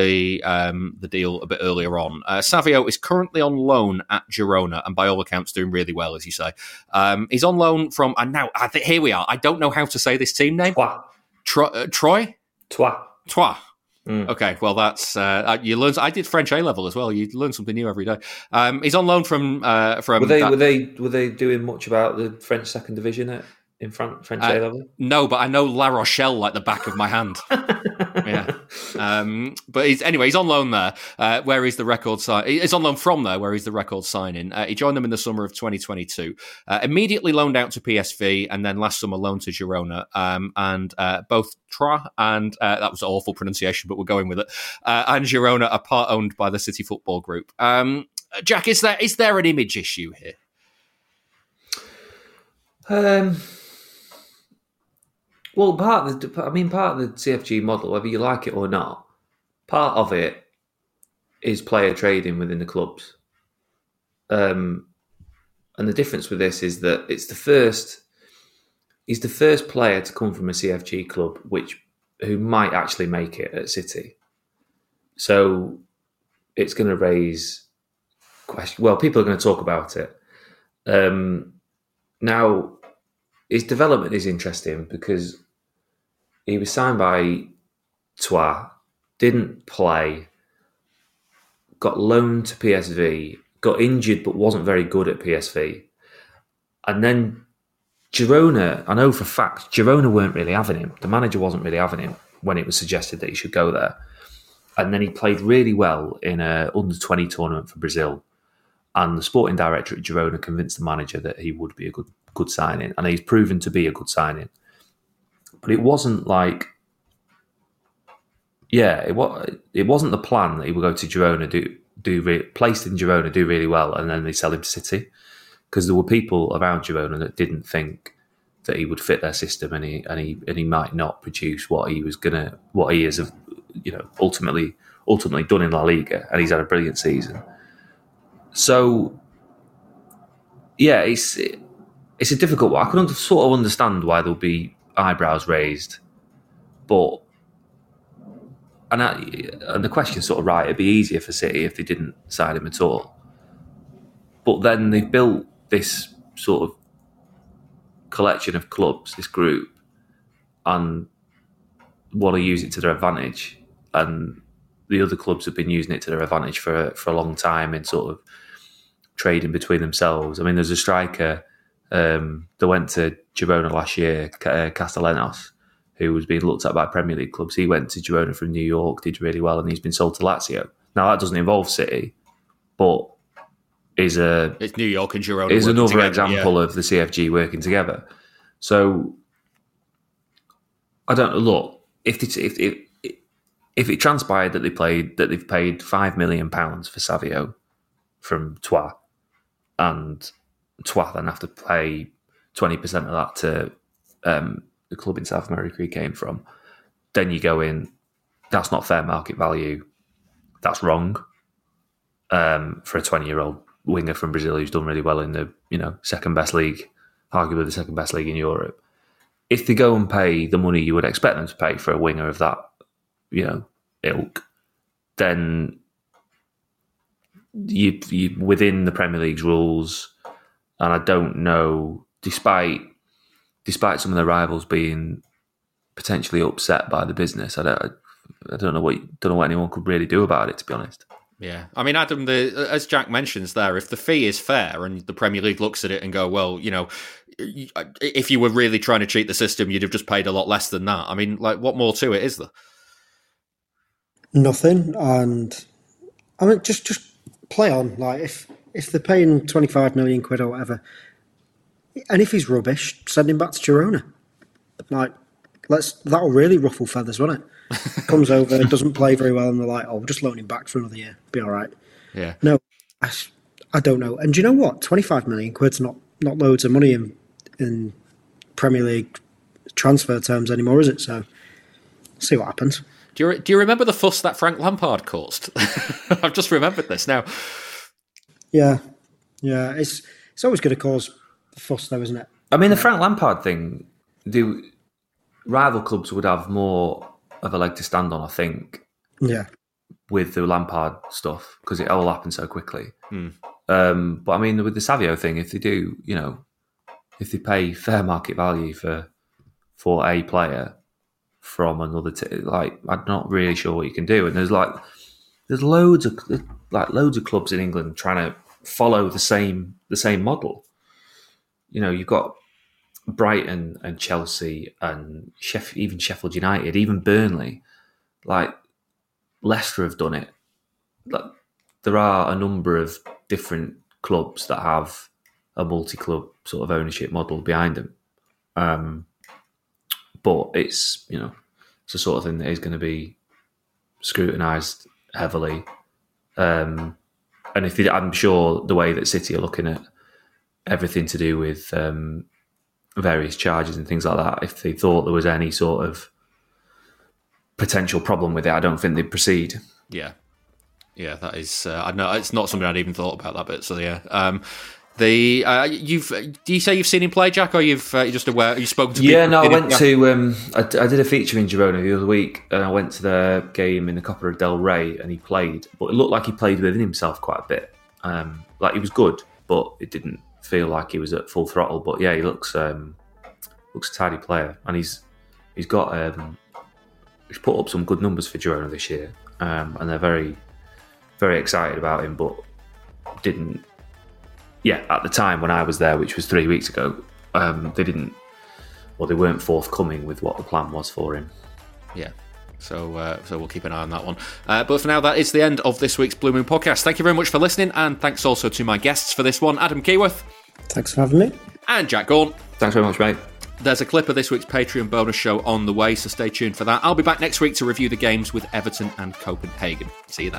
the deal a bit earlier on. Savio is currently on loan at Girona, and by all accounts doing really well, as you say. He's on loan from, and now, here we are, I don't know how to say this team name. Troy? Troyes. Okay, well that's you learn. I did French A-level as well. You learn something new every day. He's on loan from. Were they doing much about the French second division in French A-level? No, but I know La Rochelle like the back of my hand. Yeah. But he's on loan there, where he's the record sign. He's on loan from there, where he's the record signing. He joined them in the summer of 2022. Immediately loaned out to PSV, and then last summer loaned to Girona. And both Troyes and that was awful pronunciation, but we're going with it. And Girona are part owned by the City Football Group. Jack, is there an image issue here? Well, part of the CFG model, whether you like it or not, part of it is player trading within the clubs. And the difference with this is that he's the first player to come from a CFG club which who might actually make it at City. So it's going to raise questions. Well, people are going to talk about it. Now, his development is interesting because he was signed by Troyes, didn't play, got loaned to PSV, got injured but wasn't very good at PSV. And then Girona, I know for a fact, Girona weren't really having him. The manager wasn't really having him when it was suggested that he should go there. And then he played really well in an under-20 tournament for Brazil. And the sporting director at Girona convinced the manager that he would be a good signing. And he's proven to be a good signing. But it wasn't like... Yeah, it wasn't the plan that he would go to Girona, placed in Girona, do really well, and then they sell him to City. Because there were people around Girona that didn't think that he would fit their system, and he might not produce what he has, ultimately done in La Liga, and he's had a brilliant season. So, yeah, it's a difficult one. I can sort of understand why there'll be eyebrows raised, but and the question's sort of right. It'd be easier for City if they didn't sign him at all. But then they've built this sort of collection of clubs, this group, and want to use it to their advantage. And the other clubs have been using it to their advantage for a long time in sort of trading between themselves. I mean, there's a striker that went to Girona last year, Castellanos, who was being looked at by Premier League clubs. He went to Girona from New York, did really well, and he's been sold to Lazio. Now, that doesn't involve City, but it's New York and Girona is another together, example of the CFG working together. So, I don't know. Look, if it transpired that they've paid £5 million for Savio from Troyes, and Troyes then have to pay 20% of that to the club in South America he came from, then you go in, that's not fair market value. That's wrong for a 20-year-old winger from Brazil who's done really well in the second best league, arguably the second best league in Europe. If they go and pay the money you would expect them to pay for a winger of that, ilk, then you within the Premier League's rules, and I don't know, despite some of their rivals being potentially upset by the business, I don't know what anyone could really do about it, to be honest. Yeah, I mean, Adam, as Jack mentions there, if the fee is fair and the Premier League looks at it and go, well, if you were really trying to cheat the system, you'd have just paid a lot less than that. I mean, like, what more to it is there? Nothing, and I mean, just play on. Like, if they're paying 25 million quid or whatever, and if he's rubbish, send him back to Girona. Like, that'll really ruffle feathers, won't it? Comes over, doesn't play very well, and they're like, "Oh, we'll just loan him back for another year. Be all right." Yeah. No, I don't know. And do you know what? 25 million quid's not loads of money in Premier League transfer terms anymore, is it? So, see what happens. Do you remember the fuss that Frank Lampard caused? I've just remembered this now. Yeah. It's always going to cause fuss, though, isn't it? I mean, the Frank Lampard thing, the rival clubs would have more of a leg to stand on, I think. Yeah. With the Lampard stuff, because it all happened so quickly. But I mean, with the Savio thing, if they do, if they pay fair market value for a player from another, I'm not really sure what you can do. And there's loads of clubs in England trying to follow the same model. You've got Brighton and Chelsea and even Sheffield United, even Burnley, like Leicester have done it. Like, there are a number of different clubs that have a multi-club sort of ownership model behind them. But it's it's the sort of thing that is going to be scrutinised heavily. And I'm sure the way that City are looking at everything to do with various charges and things like that, if they thought there was any sort of potential problem with it, I don't think they'd proceed. Yeah, that is. I know it's not something I'd even thought about that bit. So yeah. Do you say you've seen him play, Jack, or you're just aware? You spoken to people? Yeah, no, I went to. I did a feature in Girona the other week, and I went to the game in the Copa del Rey, and he played, but it looked like he played within himself quite a bit. Like he was good, but it didn't feel like he was at full throttle. But yeah, he looks a tidy player, and he's got he's put up some good numbers for Girona this year, and they're very, very excited about him, but didn't. Yeah, at the time when I was there, which was 3 weeks ago, they weren't forthcoming with what the plan was for him. Yeah, so we'll keep an eye on that one. But for now, that is the end of this week's Blue Moon podcast. Thank you very much for listening, and thanks also to my guests for this one, Adam Keyworth. Thanks for having me. And Jack Gaughan. Thanks very much, mate. There's a clip of this week's Patreon bonus show on the way, so stay tuned for that. I'll be back next week to review the games with Everton and Copenhagen. See you then.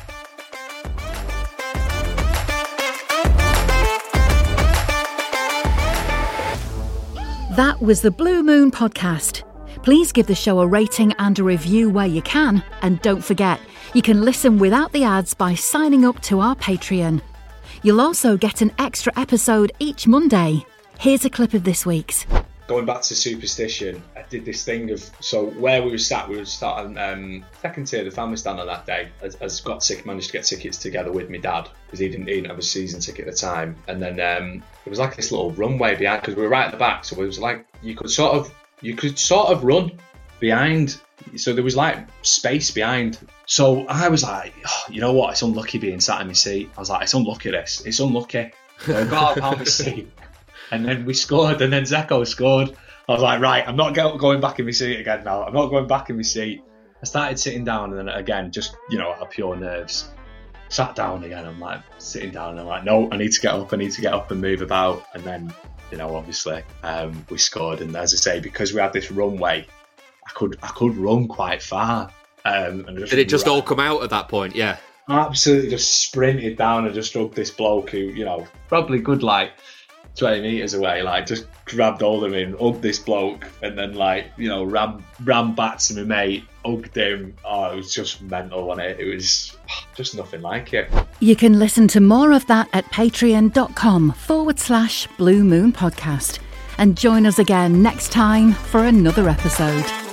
That was the Blue Moon podcast. Please give the show a rating and a review where you can. And don't forget, you can listen without the ads by signing up to our Patreon. You'll also get an extra episode each Monday. Here's a clip of this week's. Going back to superstition, I did this thing of, so where we were sat on second tier, the family stand on that day. As managed to get tickets together with my dad, because he didn't have a season ticket at the time. And then there was like this little runway behind, because we were right at the back, so it was like you could sort of run behind, so there was like space behind. So I was like, oh, you know what, it's unlucky being sat in my seat. I was like, it's unlucky this, it's unlucky. So I got out of my seat. And then we scored, and then Zeko scored. I was like, right, I'm not going back in my seat again now. I'm not going back in my seat. I started sitting down, and then again, just, out of pure nerves, sat down again. I'm like, sitting down, and I'm like, no, I need to get up and move about. And then, obviously, we scored. And as I say, because we had this runway, I could run quite far. Did it just all come out at that point? Yeah. I absolutely just sprinted down and just hugged this bloke who, probably good, 20 metres away, just grabbed hold of him, hugged this bloke, and then ran back to my mate, hugged him. Oh, it was just mental, wasn't it? It was just nothing like it. You can listen to more of that at patreon.com/Blue Moon Podcast. And join us again next time for another episode.